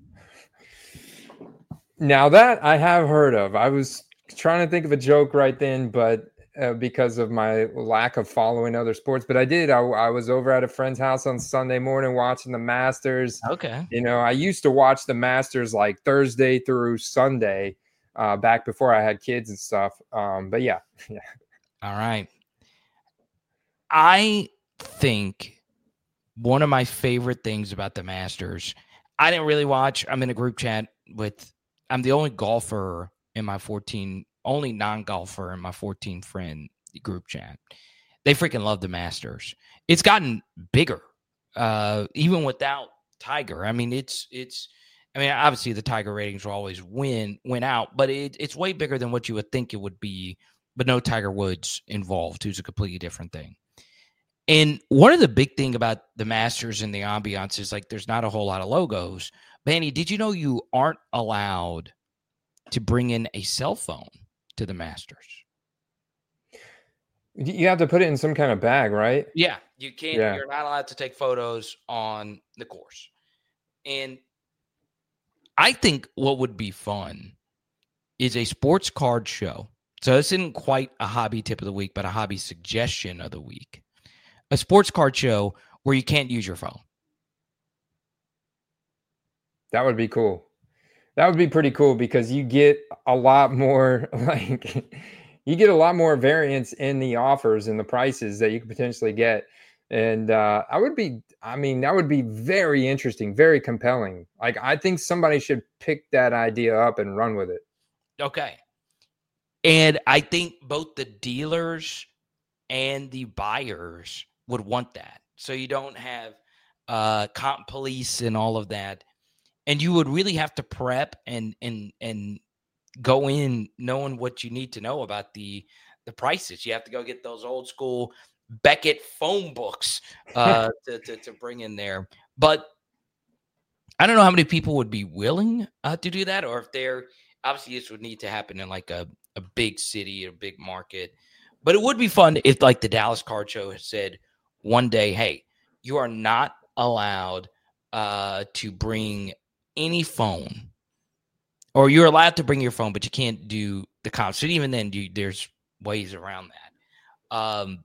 Now that I have heard of. I was trying to think of a joke right then, but uh, because of my lack of following other sports, but I did. I, I was over at a friend's house on Sunday morning watching the Masters. Okay. You know, I used to watch the Masters like Thursday through Sunday uh, back before I had kids and stuff. Um, but yeah. yeah. All right. I think one of my favorite things about the Masters, I didn't really watch. I'm in a group chat with, I'm the only golfer in my fourteen, only non-golfer in my fourteen friend group chat. They freaking love the Masters. It's gotten bigger, uh, even without Tiger. I mean, it's, it's, I mean, obviously the Tiger ratings will always win, win out, but it, it's way bigger than what you would think it would be, but no Tiger Woods involved, who's a completely different thing. And one of the big thing about the Masters and the ambiance is like there's not a whole lot of logos. Manny, did you know you aren't allowed to bring in a cell phone to the Masters? You have to put it in some kind of bag, right? Yeah, you can't. Yeah. You're not allowed to take photos on the course. And I think what would be fun is a sports card show. So this isn't quite a hobby tip of the week, but a hobby suggestion of the week. A sports card show where you can't use your phone. That would be cool. That would be pretty cool because you get a lot more, like, you get a lot more variance in the offers and the prices that you could potentially get. And uh, I would be, I mean, that would be very interesting, very compelling. Like, I think somebody should pick that idea up and run with it. Okay. And I think both the dealers and the buyers would want that. So you don't have uh, comp police and all of that. And you would really have to prep and and and go in knowing what you need to know about the the prices. You have to go get those old school Beckett phone books uh, to, to to bring in there. But I don't know how many people would be willing uh, to do that, or if they're obviously this would need to happen in like a a big city, a big market. But it would be fun if like the Dallas Card Show had said one day, hey, you are not allowed uh, to bring any phone, or you're allowed to bring your phone, but you can't do the comps. So even then, you, there's ways around that. Um,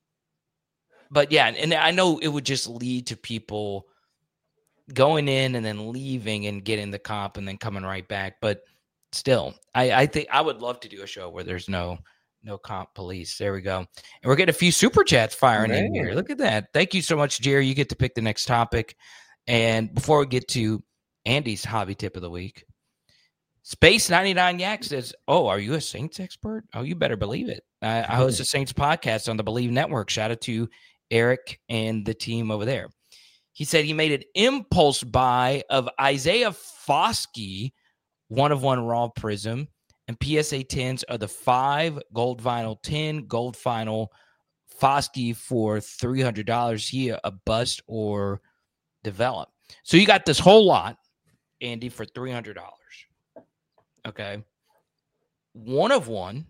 but yeah, and I know it would just lead to people going in and then leaving and getting the comp and then coming right back. But still, I, I think I would love to do a show where there's no no comp police. There we go. And we're getting a few super chats firing Man. in here. Look at that. Thank you so much, Jerry. You get to pick the next topic. And before we get to Andy's hobby tip of the week, Space ninety-nine Yak says, oh, are you a Saints expert? Oh, you better believe it. I, I host a Saints podcast on the Believe Network. Shout out to Eric and the team over there. He said he made an impulse buy of Isaiah Foskey, one of one raw prism, and P S A tens are the five gold vinyl ten gold final Foskey for three hundred dollars. He a bust or develop. So you got this whole lot, Andy, for three hundred dollars. Okay. one of one,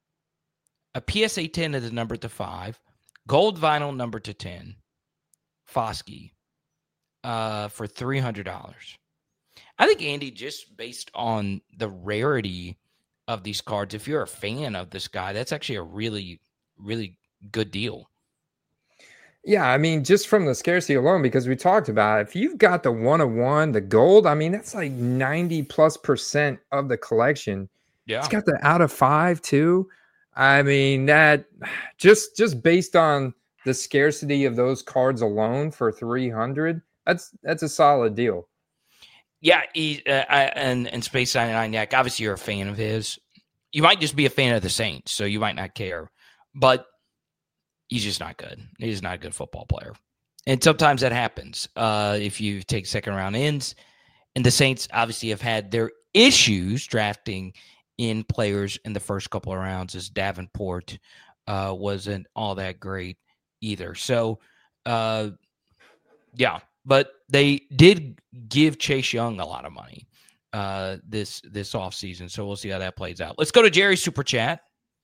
a P S A ten is numbered to five, gold vinyl numbered to ten, Foskey, uh, for three hundred dollars. I think, Andy, just based on the rarity of these cards, if you're a fan of this guy, that's actually a really, really good deal. Yeah, I mean, just from the scarcity alone, because we talked about it, if you've got the one of one, the gold, I mean, that's like ninety plus percent of the collection. Yeah. It's got the out of five too. I mean, that just just based on the scarcity of those cards alone for three hundred, that's that's a solid deal. Yeah, he, uh, I, and, and Space ninety-nine Yak, obviously you're a fan of his. You might just be a fan of the Saints, so you might not care. But he's just not good. He's just not a good football player. And sometimes that happens uh, if you take second-round ends. And the Saints obviously have had their issues drafting in players in the first couple of rounds, as Davenport uh, wasn't all that great either. So, uh, yeah. But they did give Chase Young a lot of money uh, this this offseason, so we'll see how that plays out. Let's go to Jerry's Super Chat.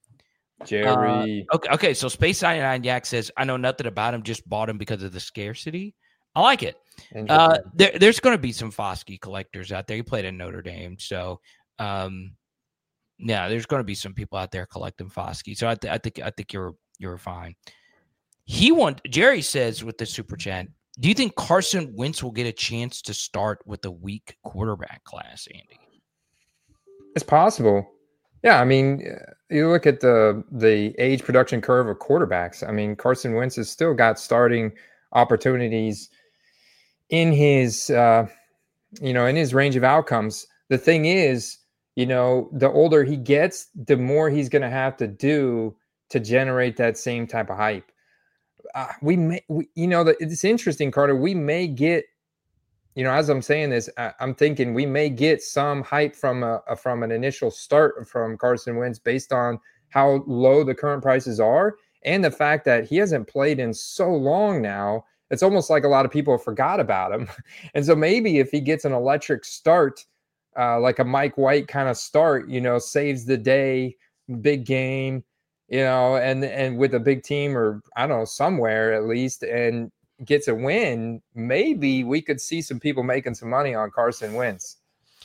Jerry. Uh, okay, okay, so Space ninety-nine Yak says, I know nothing about him, just bought him because of the scarcity. I like it. Uh, there, there's going to be some Foskey collectors out there. He played in Notre Dame, so um, yeah, there's going to be some people out there collecting Foskey. So I, th- I think I think you're you're fine. He want Jerry says with the Super Chat, do you think Carson Wentz will get a chance to start with a weak quarterback class, Andy? It's possible. Yeah, I mean, you look at the the age production curve of quarterbacks. I mean, Carson Wentz has still got starting opportunities in his, uh, you know, in his range of outcomes. The thing is, you know, the older he gets, the more he's going to have to do to generate that same type of hype. Uh, we may, we, you know, the, it's interesting, Carter. We may get, you know, as I'm saying this, I, I'm thinking we may get some hype from a, a from an initial start from Carson Wentz based on how low the current prices are and the fact that he hasn't played in so long now. It's almost like a lot of people forgot about him. And so maybe if he gets an electric start, uh, like a Mike White kind of start, you know, saves the day, big game, you know, and and with a big team or I don't know, somewhere at least, and gets a win, maybe we could see some people making some money on Carson Wentz.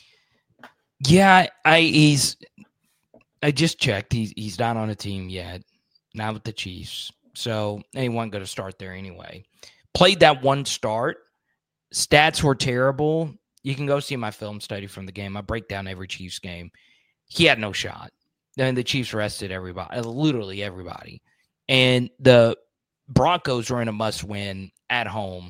Yeah, I he's I just checked. He's he's not on a team yet, not with the Chiefs. So anyone going to start there anyway. Played that one start. Stats were terrible. You can go see my film study from the game. I break down every Chiefs game. He had no shot. Then the Chiefs rested everybody, literally everybody. And the Broncos were in a must-win at home.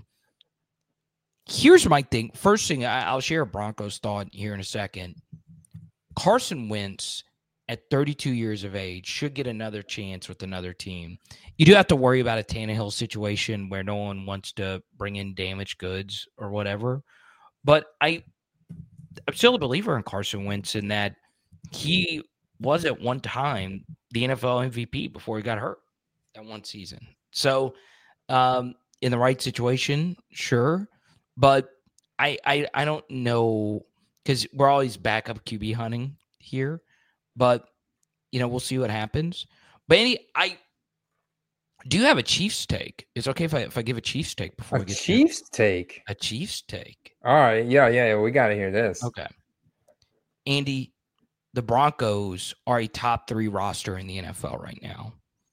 Here's my thing. First thing, I'll share a Broncos thought here in a second. Carson Wentz, at thirty-two years of age, should get another chance with another team. You do have to worry about a Tannehill situation where no one wants to bring in damaged goods or whatever. But I, I'm still a believer in Carson Wentz in that he was at one time the N F L M V P before he got hurt that one season. So um, in the right situation, sure. But I I, I don't know because we're always backup Q B hunting here. But, you know, we'll see what happens. But any, I do you have a Chiefs take? It's okay if I if I give a Chiefs take before a we get Chiefs to take. A Chiefs take. All right, yeah, yeah, yeah. We got to hear this. Okay, Andy, the Broncos are a top three roster in the N F L right now.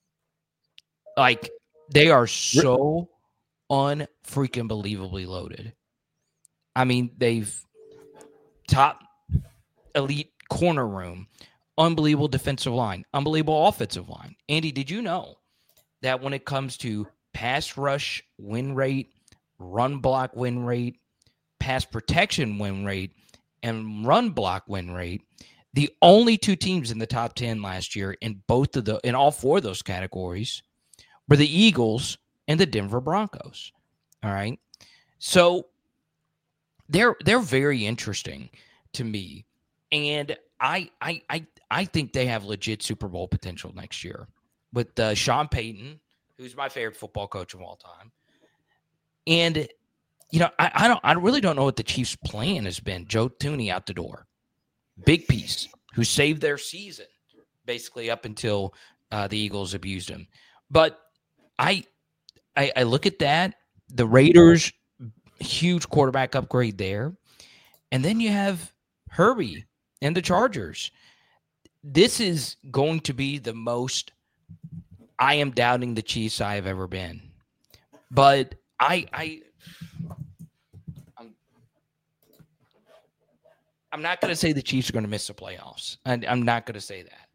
Like they are so unfreaking believably loaded. I mean, they've top elite corner room. Unbelievable defensive line, unbelievable offensive line. Andy, did you know that when it comes to pass rush win rate, run block win rate, pass protection win rate, and run block win rate, the only two teams in the top ten last year in both of the in all four of those categories were the Eagles and the Denver Broncos. All right. So they're they're very interesting to me. And I I I I think they have legit Super Bowl potential next year with uh, Sean Payton, who's my favorite football coach of all time. And, you know, I, I don't I really don't know what the Chiefs' plan has been. Joe Thuney out the door. Big piece, who saved their season basically up until uh, the Eagles abused him. But I, I, I look at that. The Raiders, huge quarterback upgrade there. And then you have Herbie and the Chargers. This is going to be the most I am doubting the Chiefs I have ever been. But I, I, I'm, I'm not going to say the Chiefs are going to miss the playoffs. I, I'm not going to say that.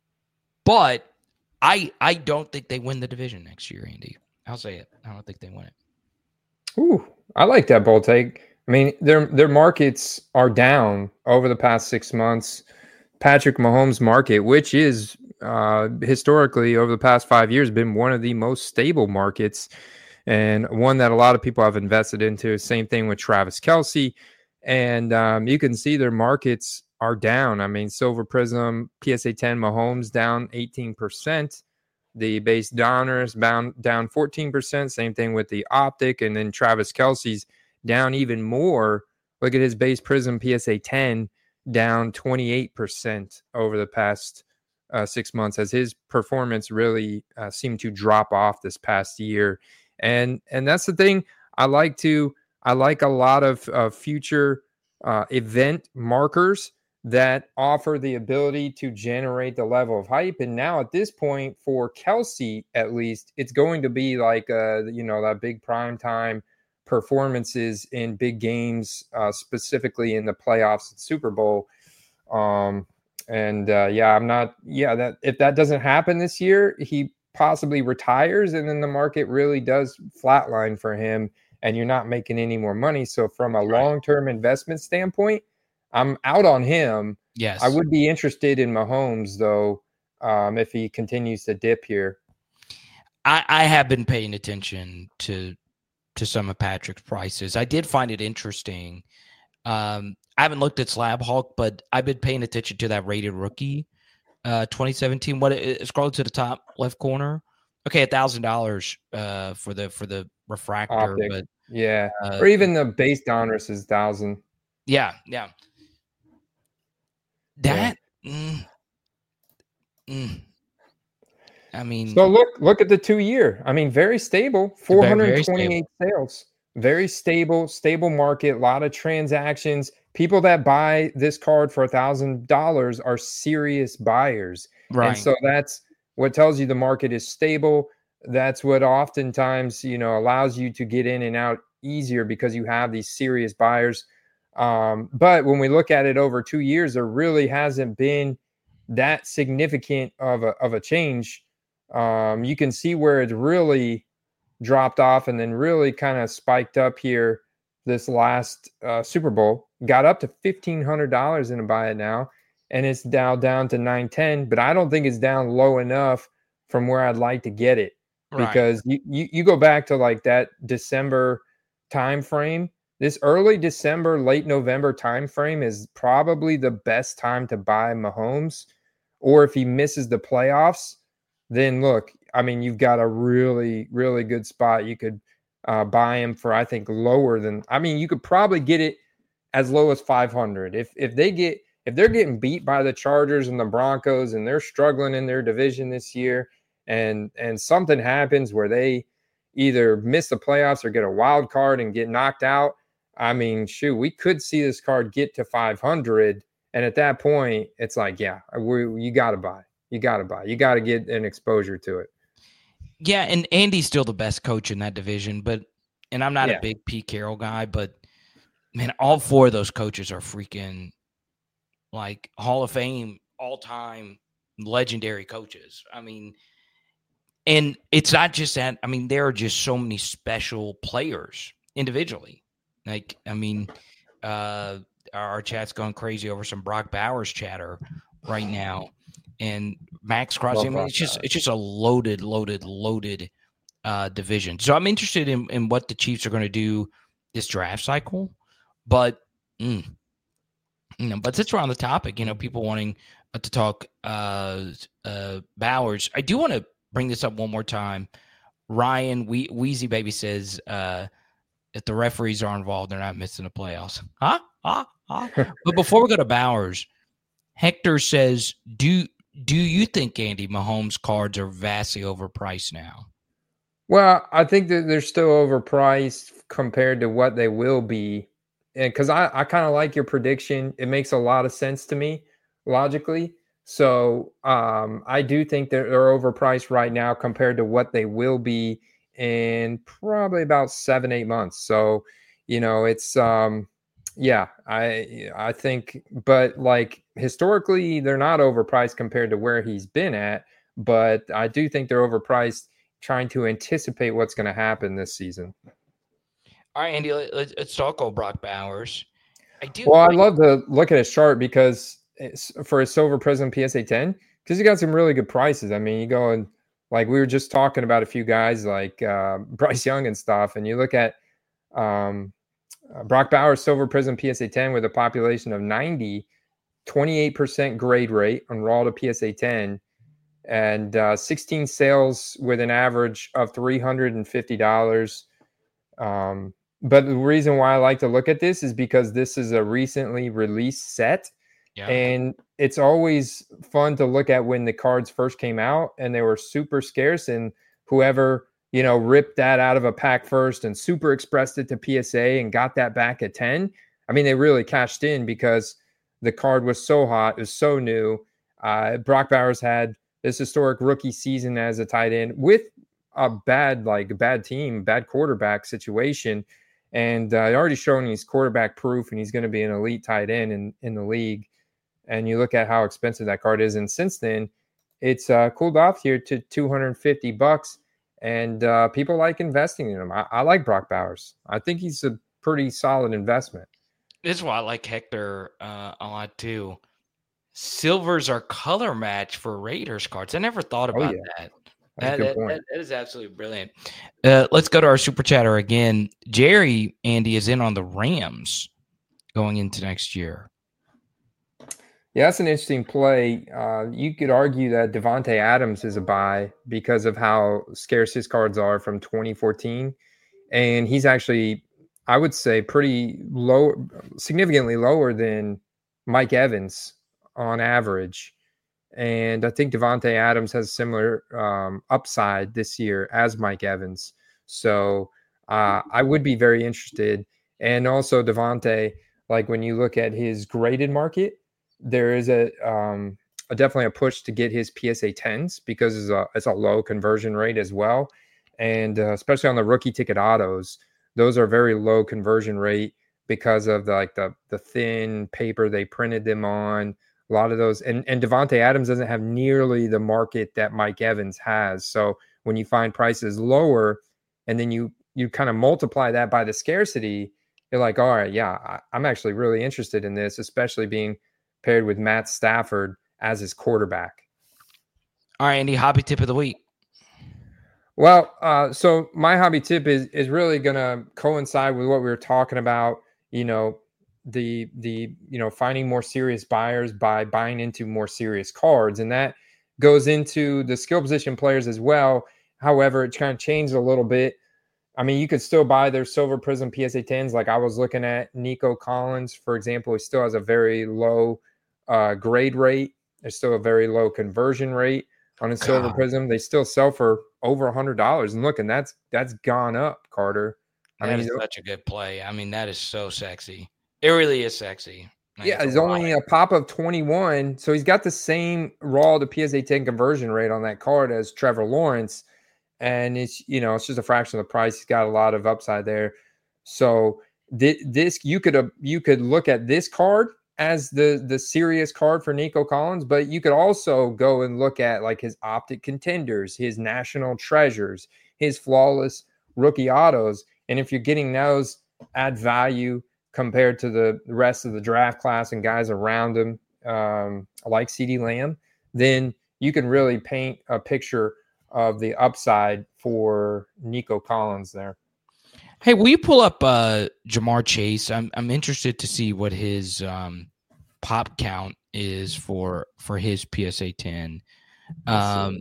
But I, I don't think they win the division next year, Andy. I'll say it. I don't think they win it. Ooh, I like that bold take. I mean, their their markets are down over the past six months. Patrick Mahomes' market, which is uh, historically over the past five years been one of the most stable markets and one that a lot of people have invested into. Same thing with Travis Kelce. And um, you can see their markets are down. I mean, Silver Prism, P S A ten Mahomes down eighteen percent. The base downers bound down fourteen percent. Same thing with the optic. And then Travis Kelce's down even more. Look at his base prism P S A ten down twenty-eight percent over the past uh, six months as his performance really uh, seemed to drop off this past year. And and that's the thing. I like to I like a lot of uh, future uh, event markers that offer the ability to generate the level of hype. And now at this point for Kelce, at least, it's going to be like, uh, you know, that big primetime performances in big games, uh, specifically in the playoffs and Super Bowl. Um, and uh, yeah, I'm not, yeah, that if that doesn't happen this year, he possibly retires and then the market really does flatline for him and you're not making any more money. So from a long-term investment standpoint, I'm out on him. Yes. I would be interested in Mahomes, though, um, if he continues to dip here. I, I have been paying attention to to some of Patrick's prices. I did find it interesting. Um, I haven't looked at Slab Hulk, but I've been paying attention to that rated rookie uh, twenty seventeen. What it, scroll to the top left corner. Okay, a thousand dollars uh, for the for the refractor, Optic. but Yeah, uh, or even the base Donruss is thousand. Yeah, yeah. That, yeah. Mm, mm, I mean, so look, look at the two year. I mean, very stable, four hundred twenty-eight very sales, very stable, stable market. A lot of transactions. People that buy this card for a thousand dollars are serious buyers, right? And so that's what tells you the market is stable. That's what oftentimes, you know, allows you to get in and out easier because you have these serious buyers. Um, but when we look at it over two years, there really hasn't been that significant of a, of a change. Um, you can see where it's really dropped off and then really kind of spiked up here this last uh, Super Bowl. Got up to fifteen hundred dollars in a buy it now, and it's now down to nine ten. But I don't think it's down low enough from where I'd like to get it. Right. Because you, you, you go back to like that December time frame. This early December, late November time frame is probably the best time to buy Mahomes. Or if he misses the playoffs, then look, I mean, you've got a really, really good spot. You could uh, buy him for, I think, lower than, I mean, you could probably get it as low as five hundred. If if they get, if they're getting beat by the Chargers and the Broncos and they're struggling in their division this year, and and something happens where they either miss the playoffs or get a wild card and get knocked out, I mean, shoot, we could see this card get to five hundred. And at that point, it's like, yeah, we, you got to buy. You got to buy. You got to get an exposure to it. Yeah, and Andy's still the best coach in that division. But, and I'm not Yeah. a big Pete Carroll guy, but, man, all four of those coaches are freaking, like, Hall of Fame, all-time legendary coaches. I mean, and it's not just that. I mean, there are just so many special players individually. Like, I mean, uh, our chat's going crazy over some Brock Bowers chatter right now, and Max Crosby. I mean, it's just it's just a loaded, loaded, loaded uh, division. So I'm interested in, in what the Chiefs are going to do this draft cycle. But mm, you know, but since we're on the topic, you know, people wanting uh, to talk uh, uh, Bowers, I do want to bring this up one more time. Ryan we- Wheezy Baby says. Uh, If the referees are involved, they're not missing the playoffs. Huh? Huh? Huh? But before we go to Bowers, Hector says, do do you think Andy Mahomes cards are vastly overpriced now? Well, I think that they're still overpriced compared to what they will be. And because I, I kind of like your prediction, it makes a lot of sense to me logically. So um, I do think that they're overpriced right now compared to what they will be in probably about seven, eight months. So, you know, it's um, yeah, I I think, but like historically, they're not overpriced compared to where he's been at. But I do think they're overpriced trying to anticipate what's going to happen this season. All right, Andy, let's, let's talk old Brock Bowers. I do. Well, I love to look at his chart because it's for a Silver Prism P S A ten, because he got some really good prices. I mean, you go and like we were just talking about a few guys like uh, Bryce Young and stuff, and you look at um, uh, Brock Bowers Silver Prism P S A ten with a population of ninety, twenty-eight percent grade rate on raw to P S A ten, and uh, sixteen sales with an average of three hundred fifty dollars. Um, but the reason why I like to look at this is because this is a recently released set. Yeah. And it's always fun to look at when the cards first came out and they were super scarce, and whoever, you know, ripped that out of a pack first and super expressed it to P S A and got that back at ten. I mean, they really cashed in because the card was so hot. It was so new. Uh, Brock Bowers had this historic rookie season as a tight end with a bad, like bad team, bad quarterback situation. And uh, already shown he's quarterback proof and he's going to be an elite tight end in, in the league. And you look at how expensive that card is. And since then, it's uh, cooled off here to two hundred fifty bucks. And uh, people like investing in him. I, I like Brock Bowers. I think he's a pretty solid investment. This is why I like Hector uh, a lot too. Silvers are color match for Raiders cards. I never thought about oh, yeah. that. That, that, that, that is absolutely brilliant. Uh, let's go to our super chatter again. Jerry, Andy, is in on the Rams going into next year. Yeah, that's an interesting play. Uh, you could argue that Devontae Adams is a buy because of how scarce his cards are from twenty fourteen. And he's actually, I would say, pretty low, significantly lower than Mike Evans on average. And I think Devontae Adams has similar um, upside this year as Mike Evans. So uh, I would be very interested. And also Devontae, like when you look at his graded market, there is a, um, a definitely a push to get his P S A tens because it's a, it's a low conversion rate as well. And uh, especially on the rookie ticket autos, those are very low conversion rate because of the, like the, the thin paper they printed them on. A lot of those, and, and Devontae Adams doesn't have nearly the market that Mike Evans has. So when you find prices lower and then you you kind of multiply that by the scarcity, you're like, all right, yeah, I, I'm actually really interested in this, especially being paired with Matt Stafford as his quarterback. All right, Andy, hobby tip of the week. Well, uh, so my hobby tip is is really going to coincide with what we were talking about, you know, the the you know finding more serious buyers by buying into more serious cards, and that goes into the skill position players as well. However, it's kind of changed a little bit. I mean, you could still buy their Silver Prism P S A tens. Like I was looking at Nico Collins, for example. He still has a very low uh, grade rate. There's still a very low conversion rate on a Silver God. Prism. They still sell for over a hundred dollars. And look, and that's that's gone up, Carter. I that mean, is such a good play. I mean, that is so sexy. It really is sexy. Like, yeah, it's only a pop of twenty-one. So he's got the same raw to P S A ten conversion rate on that card as Trevor Lawrence. And it's, you know, it's just a fraction of the price. He's got a lot of upside there. So th- this, you could, uh, you could look at this card as the, the serious card for Nico Collins, but you could also go and look at like his optic contenders, his national treasures, his flawless rookie autos. And if you're getting those, add value compared to the rest of the draft class and guys around him, um, like CeeDee Lamb, then you can really paint a picture of the upside for Nico Collins there. Hey, will you pull up uh, Jamar Chase? I'm I'm interested to see what his um, pop count is for for his P S A ten. Um,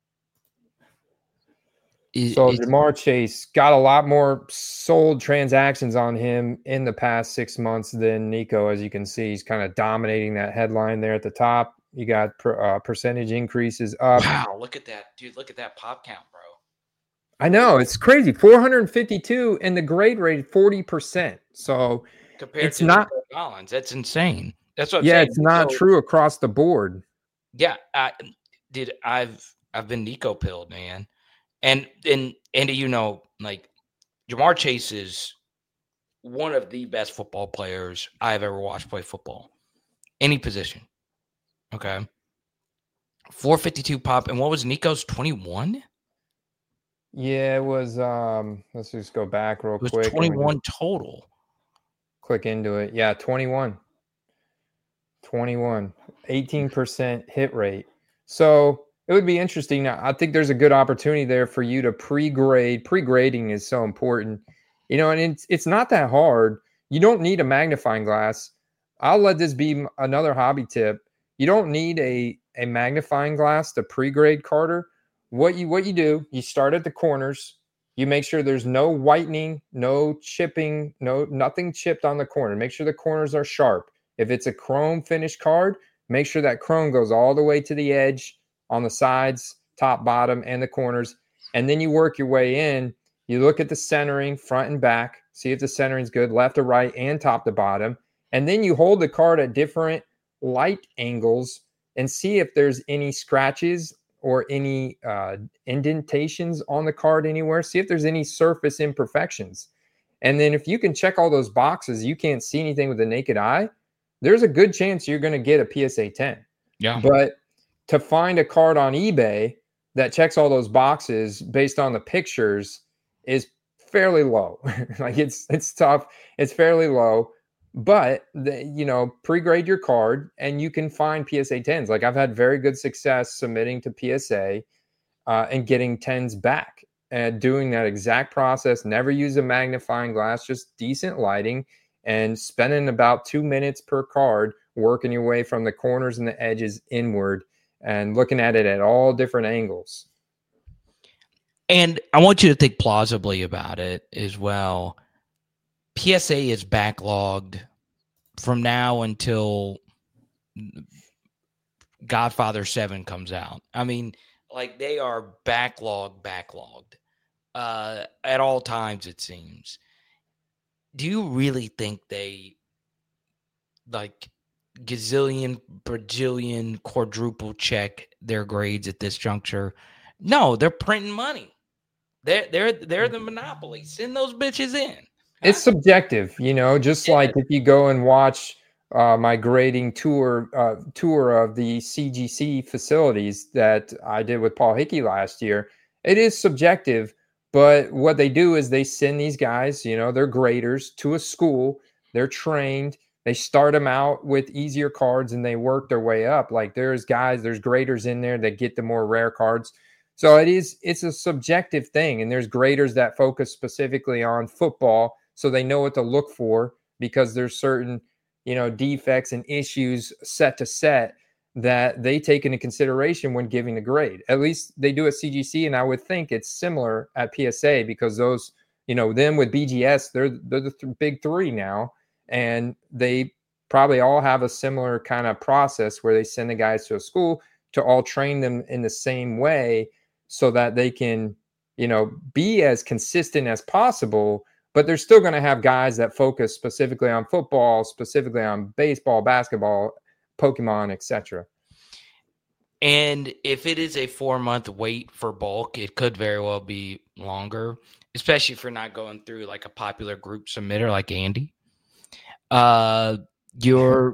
Is, so Jamar Chase got a lot more sold transactions on him in the past six months than Nico. As you can see, he's kind of dominating that headline there at the top. You got per, uh, percentage increases up. Wow, look at that, dude. Look at that pop count, bro. I know, it's crazy. four hundred fifty-two and the grade rate forty percent. So compared it's to not Collins, that's insane. That's what I'm yeah, saying. it's not so, true across the board. Yeah, I did. I've I've been Nico pilled, man, and and and you know, like Jamar Chase is one of the best football players I've ever watched play football, any position. Okay, four fifty-two pop, and what was Nico's twenty-one? Yeah, it was. Um, let's just go back real It was quick. twenty-one total. Click into it. Yeah, twenty-one. twenty-one. eighteen percent hit rate. So it would be interesting. Now, I think there's a good opportunity there for you to pre-grade. Pre-grading is so important. You know, and it's it's not that hard. You don't need a magnifying glass. I'll let this be another hobby tip. You don't need a, a magnifying glass to pre-grade Carter. What you what you do, you start at the corners. You make sure there's no whitening, no chipping, no nothing chipped on the corner. Make sure the corners are sharp. If it's a chrome finished card, make sure that chrome goes all the way to the edge on the sides, top, bottom, and the corners. And then you work your way in. You look at the centering, front and back, see if the centering's good, left to right and top to bottom. And then you hold the card at different light angles and see if there's any scratches or any uh, indentations on the card anywhere. See if there's any surface imperfections. And then if you can check all those boxes, you can't see anything with the naked eye, there's a good chance you're going to get a P S A ten. Yeah. But to find a card on eBay that checks all those boxes based on the pictures is fairly low. Like it's it's tough. It's fairly low. But, the, you know, pre-grade your card and you can find P S A tens. Like I've had very good success submitting to P S A uh, and getting tens back and doing that exact process. Never use a magnifying glass, just decent lighting and spending about two minutes per card, working your way from the corners and the edges inward and looking at it at all different angles. And I want you to think plausibly about it as well. P S A is backlogged from now until Godfather seven comes out. I mean, like they are backlogged, backlogged uh, at all times, it seems. Do you really think they like gazillion, bajillion, quadruple check their grades at this juncture? No, they're printing money. They're, they're, they're the monopoly. Send those bitches in. It's subjective, you know, just like if you go and watch uh, my grading tour uh, tour of the C G C facilities that I did with Paul Hickey last year, it is subjective. But what they do is they send these guys, you know, they're graders to a school. They're trained. They start them out with easier cards and they work their way up. Like there's guys, there's graders in there that get the more rare cards. So it is, it's a subjective thing. And there's graders that focus specifically on football. So they know what to look for because there's certain, you know, defects and issues set to set that they take into consideration when giving the grade. At least they do at C G C, and I would think it's similar at P S A because those, you know, them with B G S, they're they're the th- big three now, and they probably all have a similar kind of process where they send the guys to a school to all train them in the same way so that they can, you know, be as consistent as possible. But they're still going to have guys that focus specifically on football, specifically on baseball, basketball, Pokemon, et cetera. And if it is a four-month wait for bulk, it could very well be longer, especially if you're not going through like a popular group submitter like Andy. Uh, you're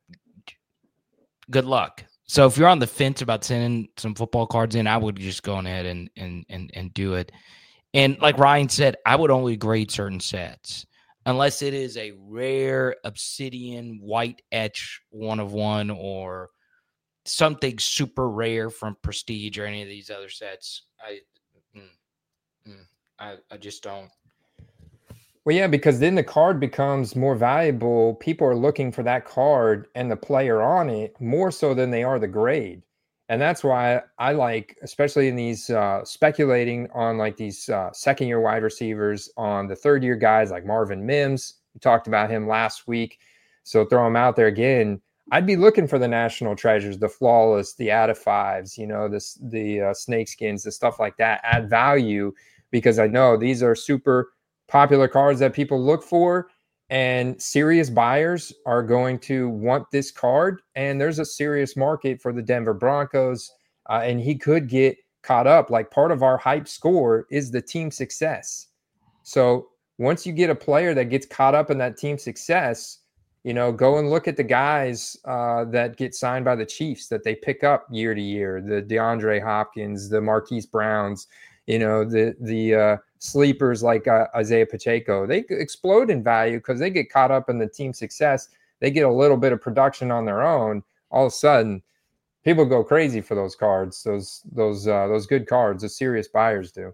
good luck. So if you're on the fence about sending some football cards in, I would just go ahead and and and, and do it. And like Ryan said, I would only grade certain sets unless it is a rare obsidian white etch one of one or something super rare from Prestige or any of these other sets. I, mm, mm, I, I just don't. Well, yeah, because then the card becomes more valuable. People are looking for that card and the player on it more so than they are the grade. And that's why I like, especially in these uh, speculating on like these uh, second year wide receivers, on the third year guys like Marvin Mims. We talked about him last week. So throw him out there again. I'd be looking for the national treasures, the flawless, the out of fives, you know, this, the uh, snake skins, the stuff like that, add value, because I know these are super popular cards that people look for, and serious buyers are going to want this card. And there's a serious market for the Denver Broncos, uh, and he could get caught up. Like, part of our hype score is the team success. So once you get a player that gets caught up in that team success, you know, go and look at the guys uh, that get signed by the Chiefs that they pick up year to year, the DeAndre Hopkins, the Marquise Browns, you know, the the uh, sleepers like uh, Isaiah Pacheco. They explode in value because they get caught up in the team success. They get a little bit of production on their own. All of a sudden, people go crazy for those cards, those those uh, those good cards. The serious buyers do.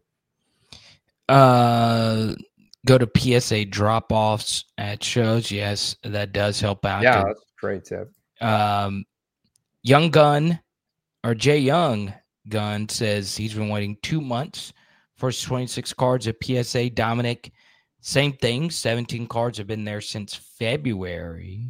Uh. Go to P S A drop-offs at shows. Yes, that does help out. Yeah, that's a great tip. Um, Young Gun, or Jay Young Gun, says he's been waiting two months for his twenty-six cards at P S A. Dominic, same thing. seventeen cards have been there since February.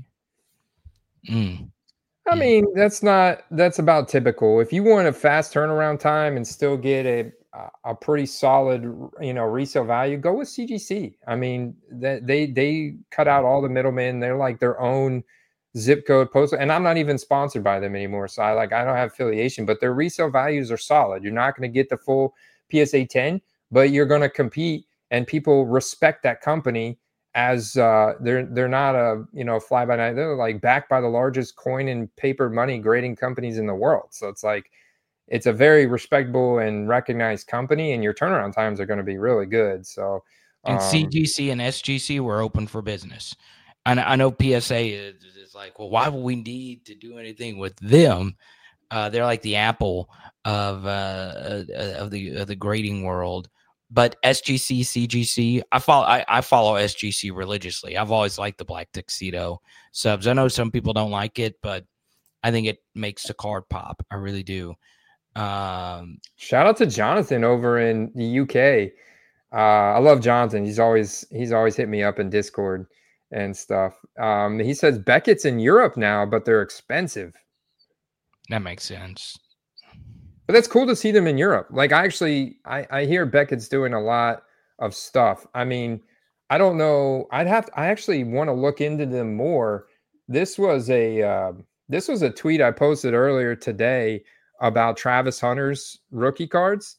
Mm. I mean, that's not, that's about typical. If you want a fast turnaround time and still get a a pretty solid, you know, resale value, go with C G C. I mean, that they they cut out all the middlemen. They're like their own zip code postal, and I'm not even sponsored by them anymore. So I like I don't have affiliation, but their resale values are solid. You're not going to get the full P S A ten, but you're going to compete, and people respect that company as uh, they're they're not a you know fly by night. They're like backed by the largest coin and paper money grading companies in the world. So it's like, it's a very respectable and recognized company, and your turnaround times are going to be really good. So, um, and C G C and S G C were open for business. And I know P S A is, is like, well, why would we need to do anything with them? Uh, they're like the Apple of uh, of the of the grading world. But S G C, C G C, I follow. I, I follow S G C religiously. I've always liked the black tuxedo subs. I know some people don't like it, but I think it makes the card pop. I really do. Um, shout out to Jonathan over in the U K. Uh, I love Jonathan. He's always he's always hit me up in Discord and stuff. Um, he says Beckett's in Europe now, but they're expensive. That makes sense. But that's cool to see them in Europe. Like, I actually, I, I hear Beckett's doing a lot of stuff. I mean, I don't know. I'd have to, I actually want to look into them more. This was a uh, this was a tweet I posted earlier today about Travis Hunter's rookie cards.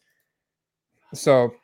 So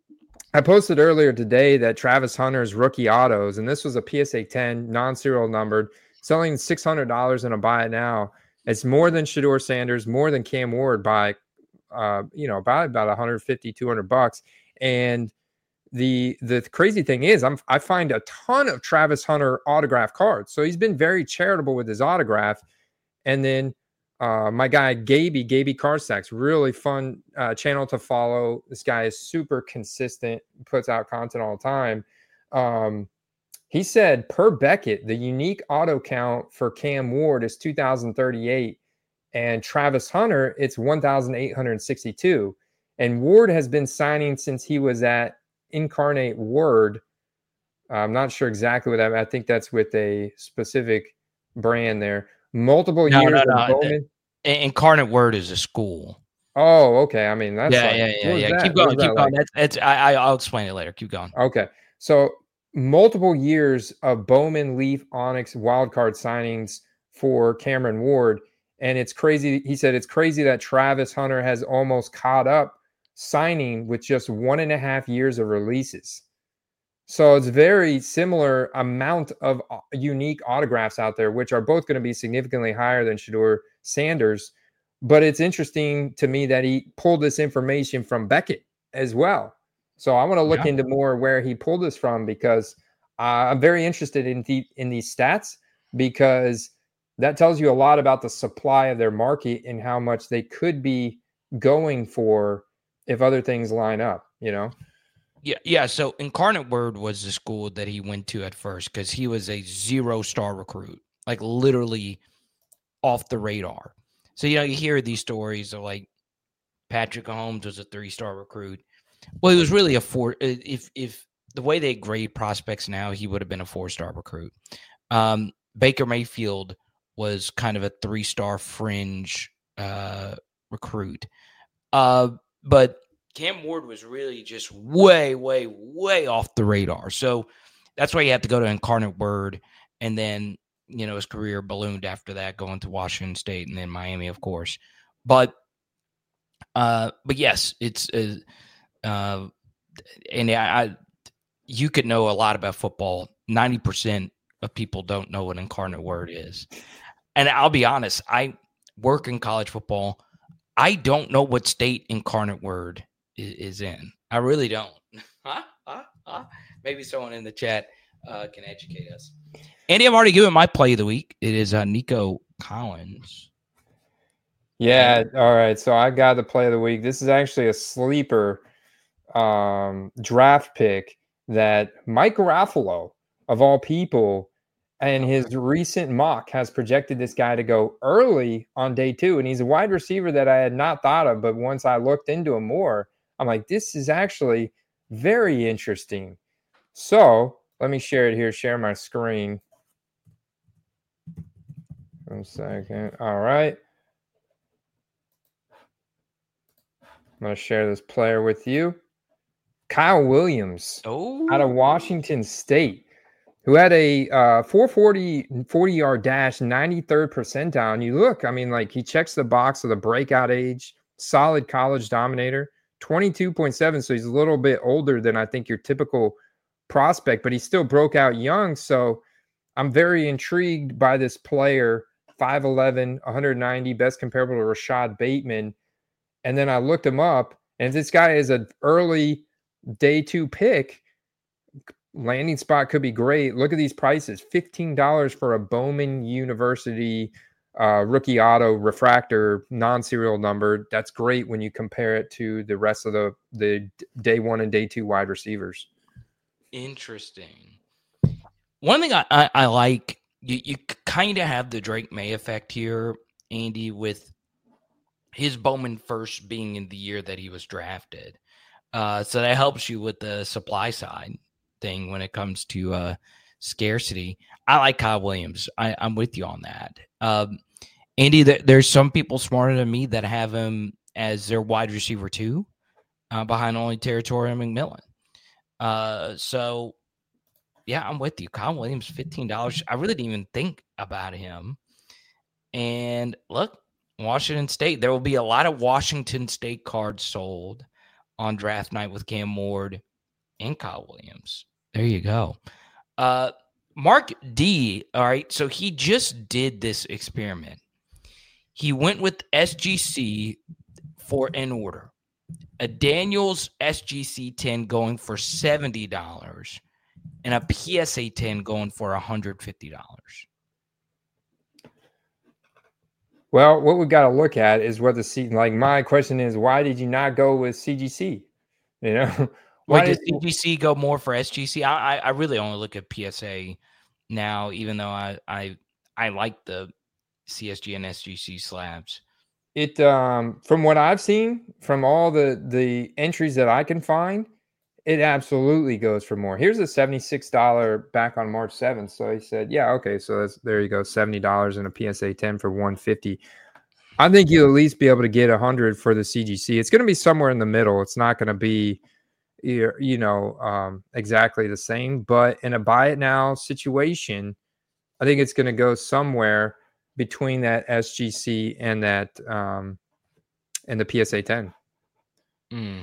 I posted earlier today that Travis Hunter's rookie autos, and this was a P S A ten, non-serial numbered, selling six hundred dollars in a buy it now. It's more than Shedeur Sanders, more than Cam Ward by, uh, you know, by about one hundred fifty, two hundred bucks. And the the crazy thing is, I'm I find a ton of Travis Hunter autograph cards. So he's been very charitable with his autograph. And then Uh, my guy, Gaby, Gaby Carstacks, really fun uh, channel to follow. This guy is super consistent, puts out content all the time. Um, he said per Beckett, the unique auto count for Cam Ward is two thousand thirty-eight, and Travis Hunter, it's one thousand eight hundred sixty-two. And Ward has been signing since he was at Incarnate Word. I'm not sure exactly what that, I think that's with a specific brand there. Multiple no, years no, no. of Bowman. The Incarnate Word is a school. Oh, okay. I mean, that's yeah, like, yeah, yeah, yeah. That? Keep going, keep that going. like? That's, that's I, I'll explain it later. Keep going. Okay, so multiple years of Bowman, Leaf, Onyx wildcard signings for Cameron Ward, and it's crazy. He said it's crazy that Travis Hunter has almost caught up signing with just one and a half years of releases. So it's very similar amount of unique autographs out there, which are both going to be significantly higher than Shedeur Sanders. But it's interesting to me that he pulled this information from Beckett as well. So I want to look yeah. into more where he pulled this from, because uh, I'm very interested in the, in these stats, because that tells you a lot about the supply of their market and how much they could be going for if other things line up, you know? Yeah, yeah. So Incarnate Word was the school that he went to at first, because he was a zero-star recruit, like literally off the radar. So, you know, you hear these stories of like Patrick Mahomes was a three-star recruit. Well, he was really a four. If if the way they grade prospects now, he would have been a four-star recruit. Um, Baker Mayfield was kind of a three-star fringe uh, recruit. Uh, but Cam Ward was really just way, way, way off the radar. So that's why you have to go to Incarnate Word, and then, you know, his career ballooned after that, going to Washington State and then Miami, of course. But, uh, but yes, it's, uh, uh, and I, I, you could know a lot about football. ninety percent of people don't know what Incarnate Word is. And I'll be honest, I work in college football. I don't know what state Incarnate Word is, is in. I really don't. Huh? Huh? Huh? Maybe someone in the chat uh, can educate us. Andy, I've already given my play of the week. It is uh, Nico Collins. Yeah, all right. So I got the play of the week. This is actually a sleeper um, draft pick that Mike Garafolo, of all people, and his recent mock has projected this guy to go early on day two. And he's a wide receiver that I had not thought of, but once I looked into him more, I'm like, this is actually very interesting. So let me share it here, share my screen. One second. All right. I'm going to share this player with you. Kyle Williams oh. out of Washington State, who had a uh, four forty forty-yard dash, ninety-third percentile. And you look, I mean, like he checks the box of the breakout age, solid college dominator, twenty-two point seven. So he's a little bit older than I think your typical prospect, but he still broke out young. So I'm very intrigued by this player, five eleven, one ninety, best comparable to Rashad Bateman. And then I looked him up, and if this guy is an early day two pick, landing spot could be great. Look at these prices. fifteen dollars for a Bowman University uh, rookie auto refractor non-serial number. That's great when you compare it to the rest of the, the day one and day two wide receivers. Interesting. One thing I, I, I like, you, you kind of have the Drake May effect here, Andy, with his Bowman first being in the year that he was drafted. Uh, so that helps you with the supply side thing when it comes to uh, scarcity. I like Kyle Williams. I, I'm with you on that. Um, Andy, th- there's some people smarter than me that have him as their wide receiver too, uh, behind only Territory and McMillan. Uh, so, yeah, I'm with you. Kyle Williams, fifteen dollars. I really didn't even think about him. And look, Washington State, there will be a lot of Washington State cards sold on draft night with Cam Ward and Kyle Williams. There you go. Uh, Mark D, all right, so he just did this experiment. He went with S G C for an order. A Daniels S G C ten going for seventy dollars and a P S A ten going for one hundred fifty dollars. Well, what we've got to look at is what the seat. Like my question is, why did you not go with C G C? You know, why did C G C go more for S G C? I, I I really only look at P S A now, even though I I I like the C S G and S G C slabs. It um from what I've seen, from all the the entries that I can find, it absolutely goes for more. Here's a seventy-six dollars back on March seventh. So he said, yeah, okay, so that's, there you go, seventy dollars and a P S A ten for one hundred fifty dollars. I think you'll at least be able to get one hundred for the C G C. It's going to be somewhere in the middle. It's not going to be, you know, um, exactly the same. But in a buy it now situation, I think it's going to go somewhere between that S G C and that um, and the P S A ten. Mm.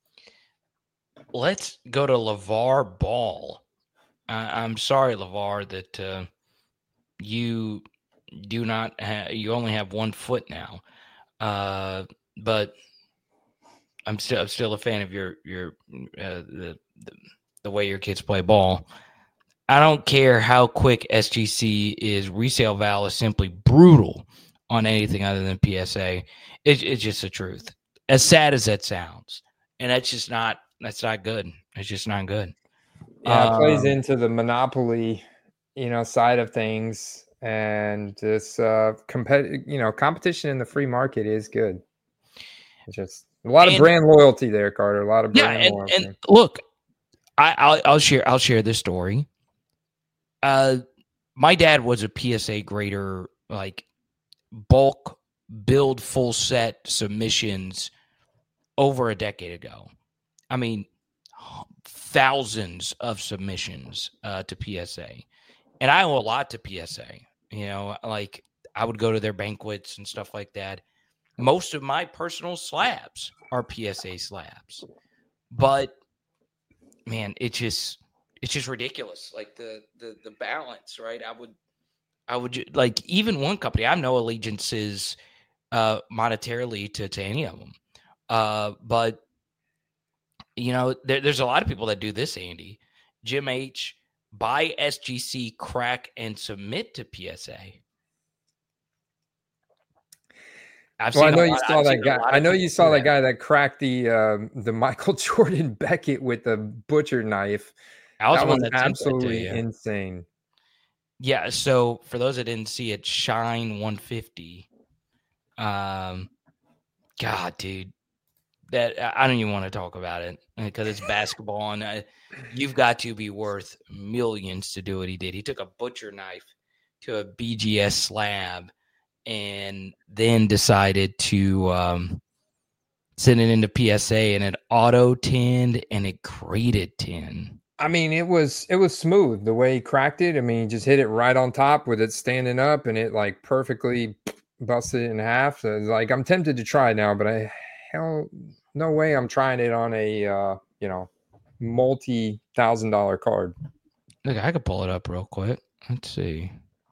Let's go to LeVar Ball. Uh, I'm sorry, LeVar, that uh, you do not have, you only have one foot now. Uh, but I'm still, I'm still a fan of your, your, uh, the, the, the way your kids play ball. I don't care how quick S G C is. Resale val is simply brutal on anything other than P S A. It, it's just the truth. As sad as that sounds. And that's just not, that's not good. It's just not good. Yeah, it um, plays into the monopoly, you know, side of things. And this, uh, competitive, you know, competition in the free market is good. It's just a lot of and, brand loyalty there, Carter. A lot of brand yeah, and, loyalty. and look, I, I'll, I'll share. I'll share this story. Uh, my dad was a P S A grader like bulk build full set submissions over a decade ago. I mean, thousands of submissions uh, to P S A. And I owe a lot to P S A. You know, like I would go to their banquets and stuff like that. Most of my personal slabs are P S A slabs. But man, it just it's just ridiculous. Like the the the balance, right? I would I would like even one company, I have no allegiances uh monetarily to, to any of them. Uh but you know, there, there's a lot of people that do this, Andy. Jim H, buy S G C, crack, and submit to P S A. I've well, I seen know a you lot, saw I've that seen a guy. lot I of know people you saw do that guy that cracked the um the Michael Jordan Beckett with the butcher knife. I was That the one was that sent that to absolutely you. insane. Yeah, so for those that didn't see it, Shine one fifty. Um, God, dude, that I don't even want to talk about it because it's basketball, and uh, you've got to be worth millions to do what he did. He took a butcher knife to a B G S slab, and then decided to um, send it into P S A, and it auto tinned and it graded tin. I mean, it was it was smooth the way he cracked it. I mean, he just hit it right on top with it standing up, and it like perfectly busted it in half. So it's like I'm tempted to try it now, but I hell no way I'm trying it on a uh, you know multi thousand dollar card. Look, I could pull it up real quick. Let's see.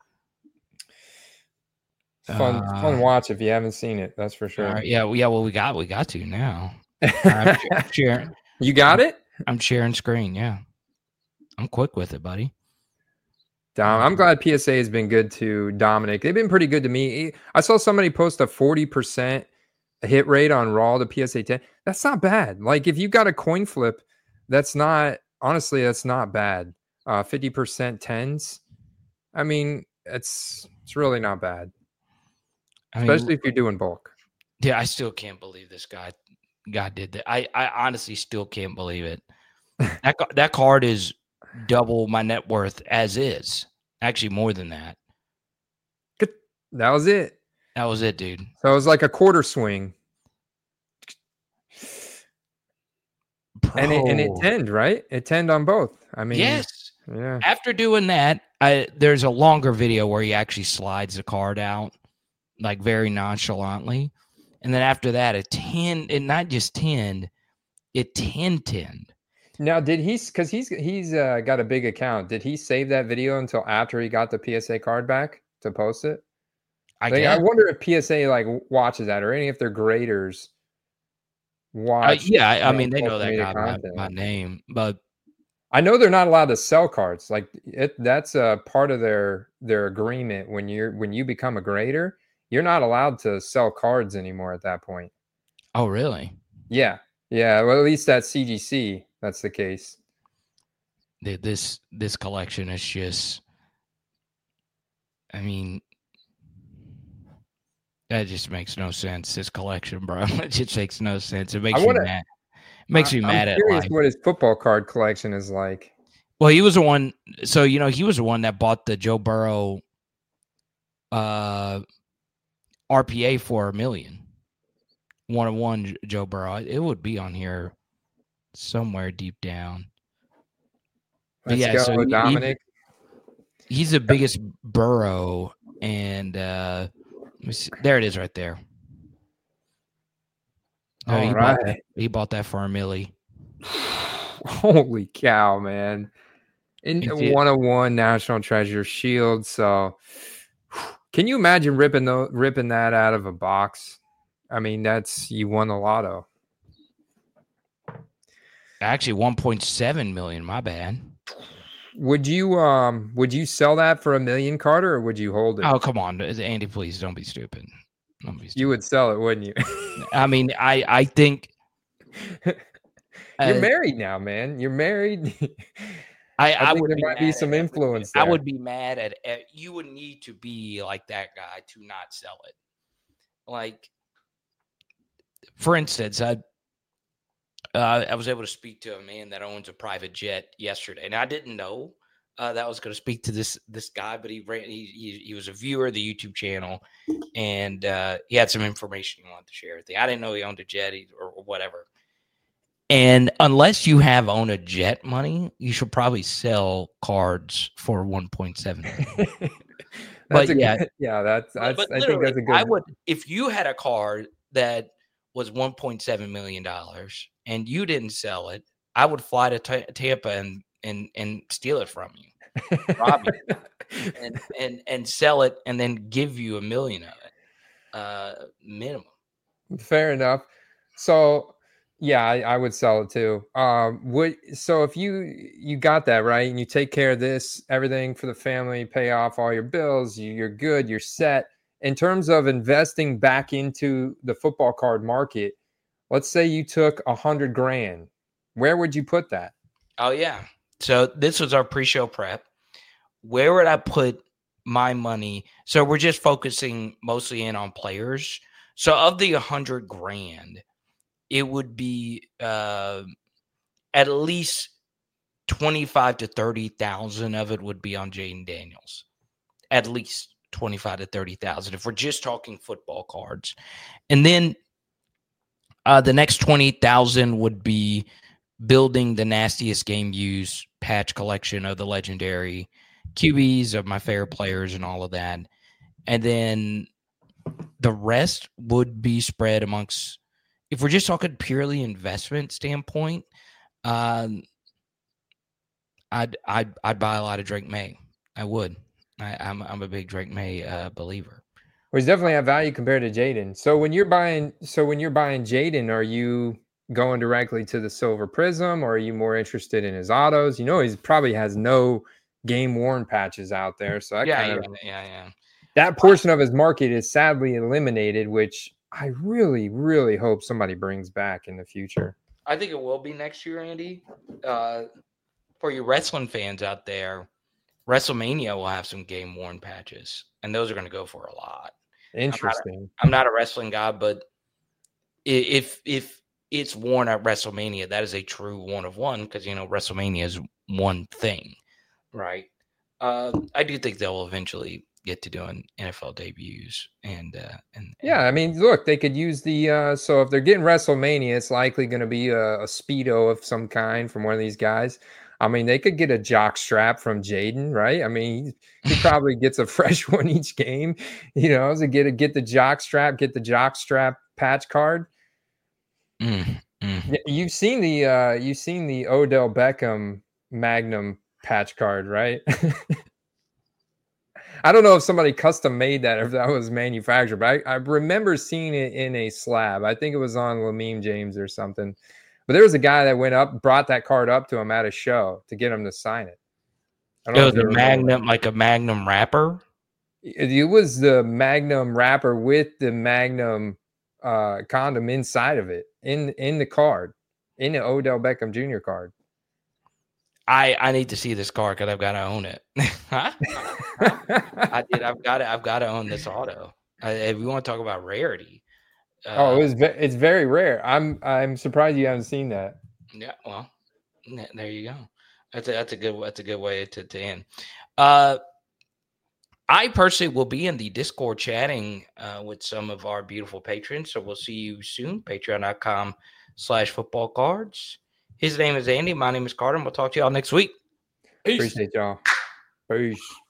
It's fun Uh, fun watch if you haven't seen it. That's for sure. All right, yeah, well, yeah. Well, we got we got to now. I'm sharing. You got it? I'm sharing screen. Yeah, I'm quick with it, buddy. Dom, I'm glad P S A has been good to Dominic. They've been pretty good to me. I saw somebody post a forty percent hit rate on Raw to P S A ten. That's not bad. Like if you got a coin flip, that's not honestly that's not bad. Uh, fifty percent tens. I mean, it's it's really not bad. I mean, Especially if you're doing bulk. yeah, I still can't believe this guy guy did that. I, I honestly still can't believe it. That ca- that card is double my net worth as is. Actually, more than that. That was it. That was it, dude. So it was like a quarter swing. Bro. And it and it tend, right? It tend on both. I mean, yes. Yeah. After doing that, I there's a longer video where he actually slides the card out, like very nonchalantly. And then after that, it ten, it not just ten, it ten ten. Now, did he? Because he's he's uh, got a big account. Did he save that video until after he got the P S A card back to post it? I Like, guess. I wonder if P S A like watches that, or any if their graders Uh, watch. yeah, I, I you mean they know social that media guy by, content. by name, but I know they're not allowed to sell cards. Like it, that's a part of their their agreement. When you're when you become a grader, you're not allowed to sell cards anymore at that point. oh really? Yeah, yeah. Well, at least at C G C, that's the case. Th- This this collection is just, I mean, that just makes no sense. This collection, bro, it just makes no sense. It makes I wanna- me mad. It makes me I- mad I'm at curious life. what his football card collection is like. Well, he was the one. So you know, he was the one that bought the Joe Burrow uh, R P A for a million. One on one Joe Burrow. It would be on here somewhere deep down. But Let's yeah, go, so he- Dominic. He, he's the biggest Burrow, and uh, let me see. There it is, right there. No, he All bought right. that, he bought that for a milli. Holy cow, man. In It's it. one oh one National Treasure Shield. So can you imagine ripping the ripping that out of a box? I mean, that's you won the lotto. Actually, one point seven million. My bad. Would you um would you sell that for a million, Carter, or would you hold it? Oh, come on, Andy! Please don't be stupid. Don't be stupid. You would sell it, wouldn't you? I mean, I I think You're uh, married now, man. You're married. I, I, I think would there be might be mad some at- influence I there. would be mad at, at you. Would need to be like that guy to not sell it. Like, for instance, I uh, I was able to speak to a man that owns a private jet yesterday, and I didn't know uh, that was going to speak to this this guy, but he ran. He, he he was a viewer of the YouTube channel, and uh, he had some information he wanted to share with me. I didn't know he owned a jet or, or whatever. And unless you have own a jet money, you should probably sell cards for one point seven. That's but a yeah, good, yeah, that's, that's but I think that's a good. I would, if you had a card that was one point seven million dollars and you didn't sell it, I would fly to T- Tampa and and and steal it from you, rob you, and and and sell it, and then give you a million of it, uh, minimum. Fair enough. So. Yeah, I, I would sell it too. Um, would so if you you got that right and you take care of this, everything for the family, pay off all your bills, you, you're good, you're set. In terms of investing back into the football card market, let's say you took a hundred grand, where would you put that? Oh yeah. So this was our pre-show prep. Where would I put my money? So we're just focusing mostly in on players. So of the a hundred grand, it would be uh, at least twenty-five to thirty thousand of it would be on Jayden Daniels. At least twenty-five to thirty thousand if we're just talking football cards. And then uh, the next twenty thousand would be building the nastiest game use patch collection of the legendary Q Bs of my favorite players and all of that. And then the rest would be spread amongst, if we're just talking purely investment standpoint, um, I'd I'd I'd buy a lot of Drake May. I would. I, I'm I'm a big Drake May uh, believer. Well, he's definitely have value compared to Jayden. So when you're buying, so when you're buying Jayden, are you going directly to the Silver Prism, or are you more interested in his autos? You know, he probably has no game worn patches out there, so that yeah, kind yeah, of yeah, yeah. that portion of his market is sadly eliminated, which I really, really hope somebody brings back in the future. I think it will be next year, Andy. Uh, for you wrestling fans out there, WrestleMania will have some game worn patches, and those are going to go for a lot. Interesting. I'm not, a, I'm not a wrestling guy, but if if it's worn at WrestleMania, that is a true one of one, because you know WrestleMania is one thing, right? Uh, I do think they'll eventually get to doing N F L debuts, and uh, and, and yeah, I mean, look, they could use the uh, so if they're getting WrestleMania, it's likely going to be a, a Speedo of some kind from one of these guys. I mean, they could get a jock strap from Jayden, right? I mean, he, he probably gets a fresh one each game, you know, to get a, get the jock strap, get the jock strap patch card. Mm, mm. You've seen the uh, you've seen the Odell Beckham Magnum patch card, right? I don't know if somebody custom made that or if that was manufactured, but I, I remember seeing it in a slab. I think it was on Lameem James or something. But there was a guy that went up, brought that card up to him at a show to get him to sign it. I don't It know was if you a remember Magnum, that. like a Magnum wrapper. It, it was the Magnum wrapper with the Magnum uh, condom inside of it, in in the card, in the Odell Beckham Junior card. I, I need to see this car because I've got to own it. Huh? I did. I've got to. I've got to own this auto. I, if we want to talk about rarity. Uh, oh, it was. Ve- it's very rare. I'm. I'm surprised you haven't seen that. Yeah. Well, there you go. That's a, that's a good. That's a good way to, to end. Uh, I personally will be in the Discord chatting uh, with some of our beautiful patrons. So we'll see you soon. Patreon dot com slash football cards. His name is Andy. My name is Carter. And we'll talk to y'all next week. Peace. Appreciate y'all. Peace.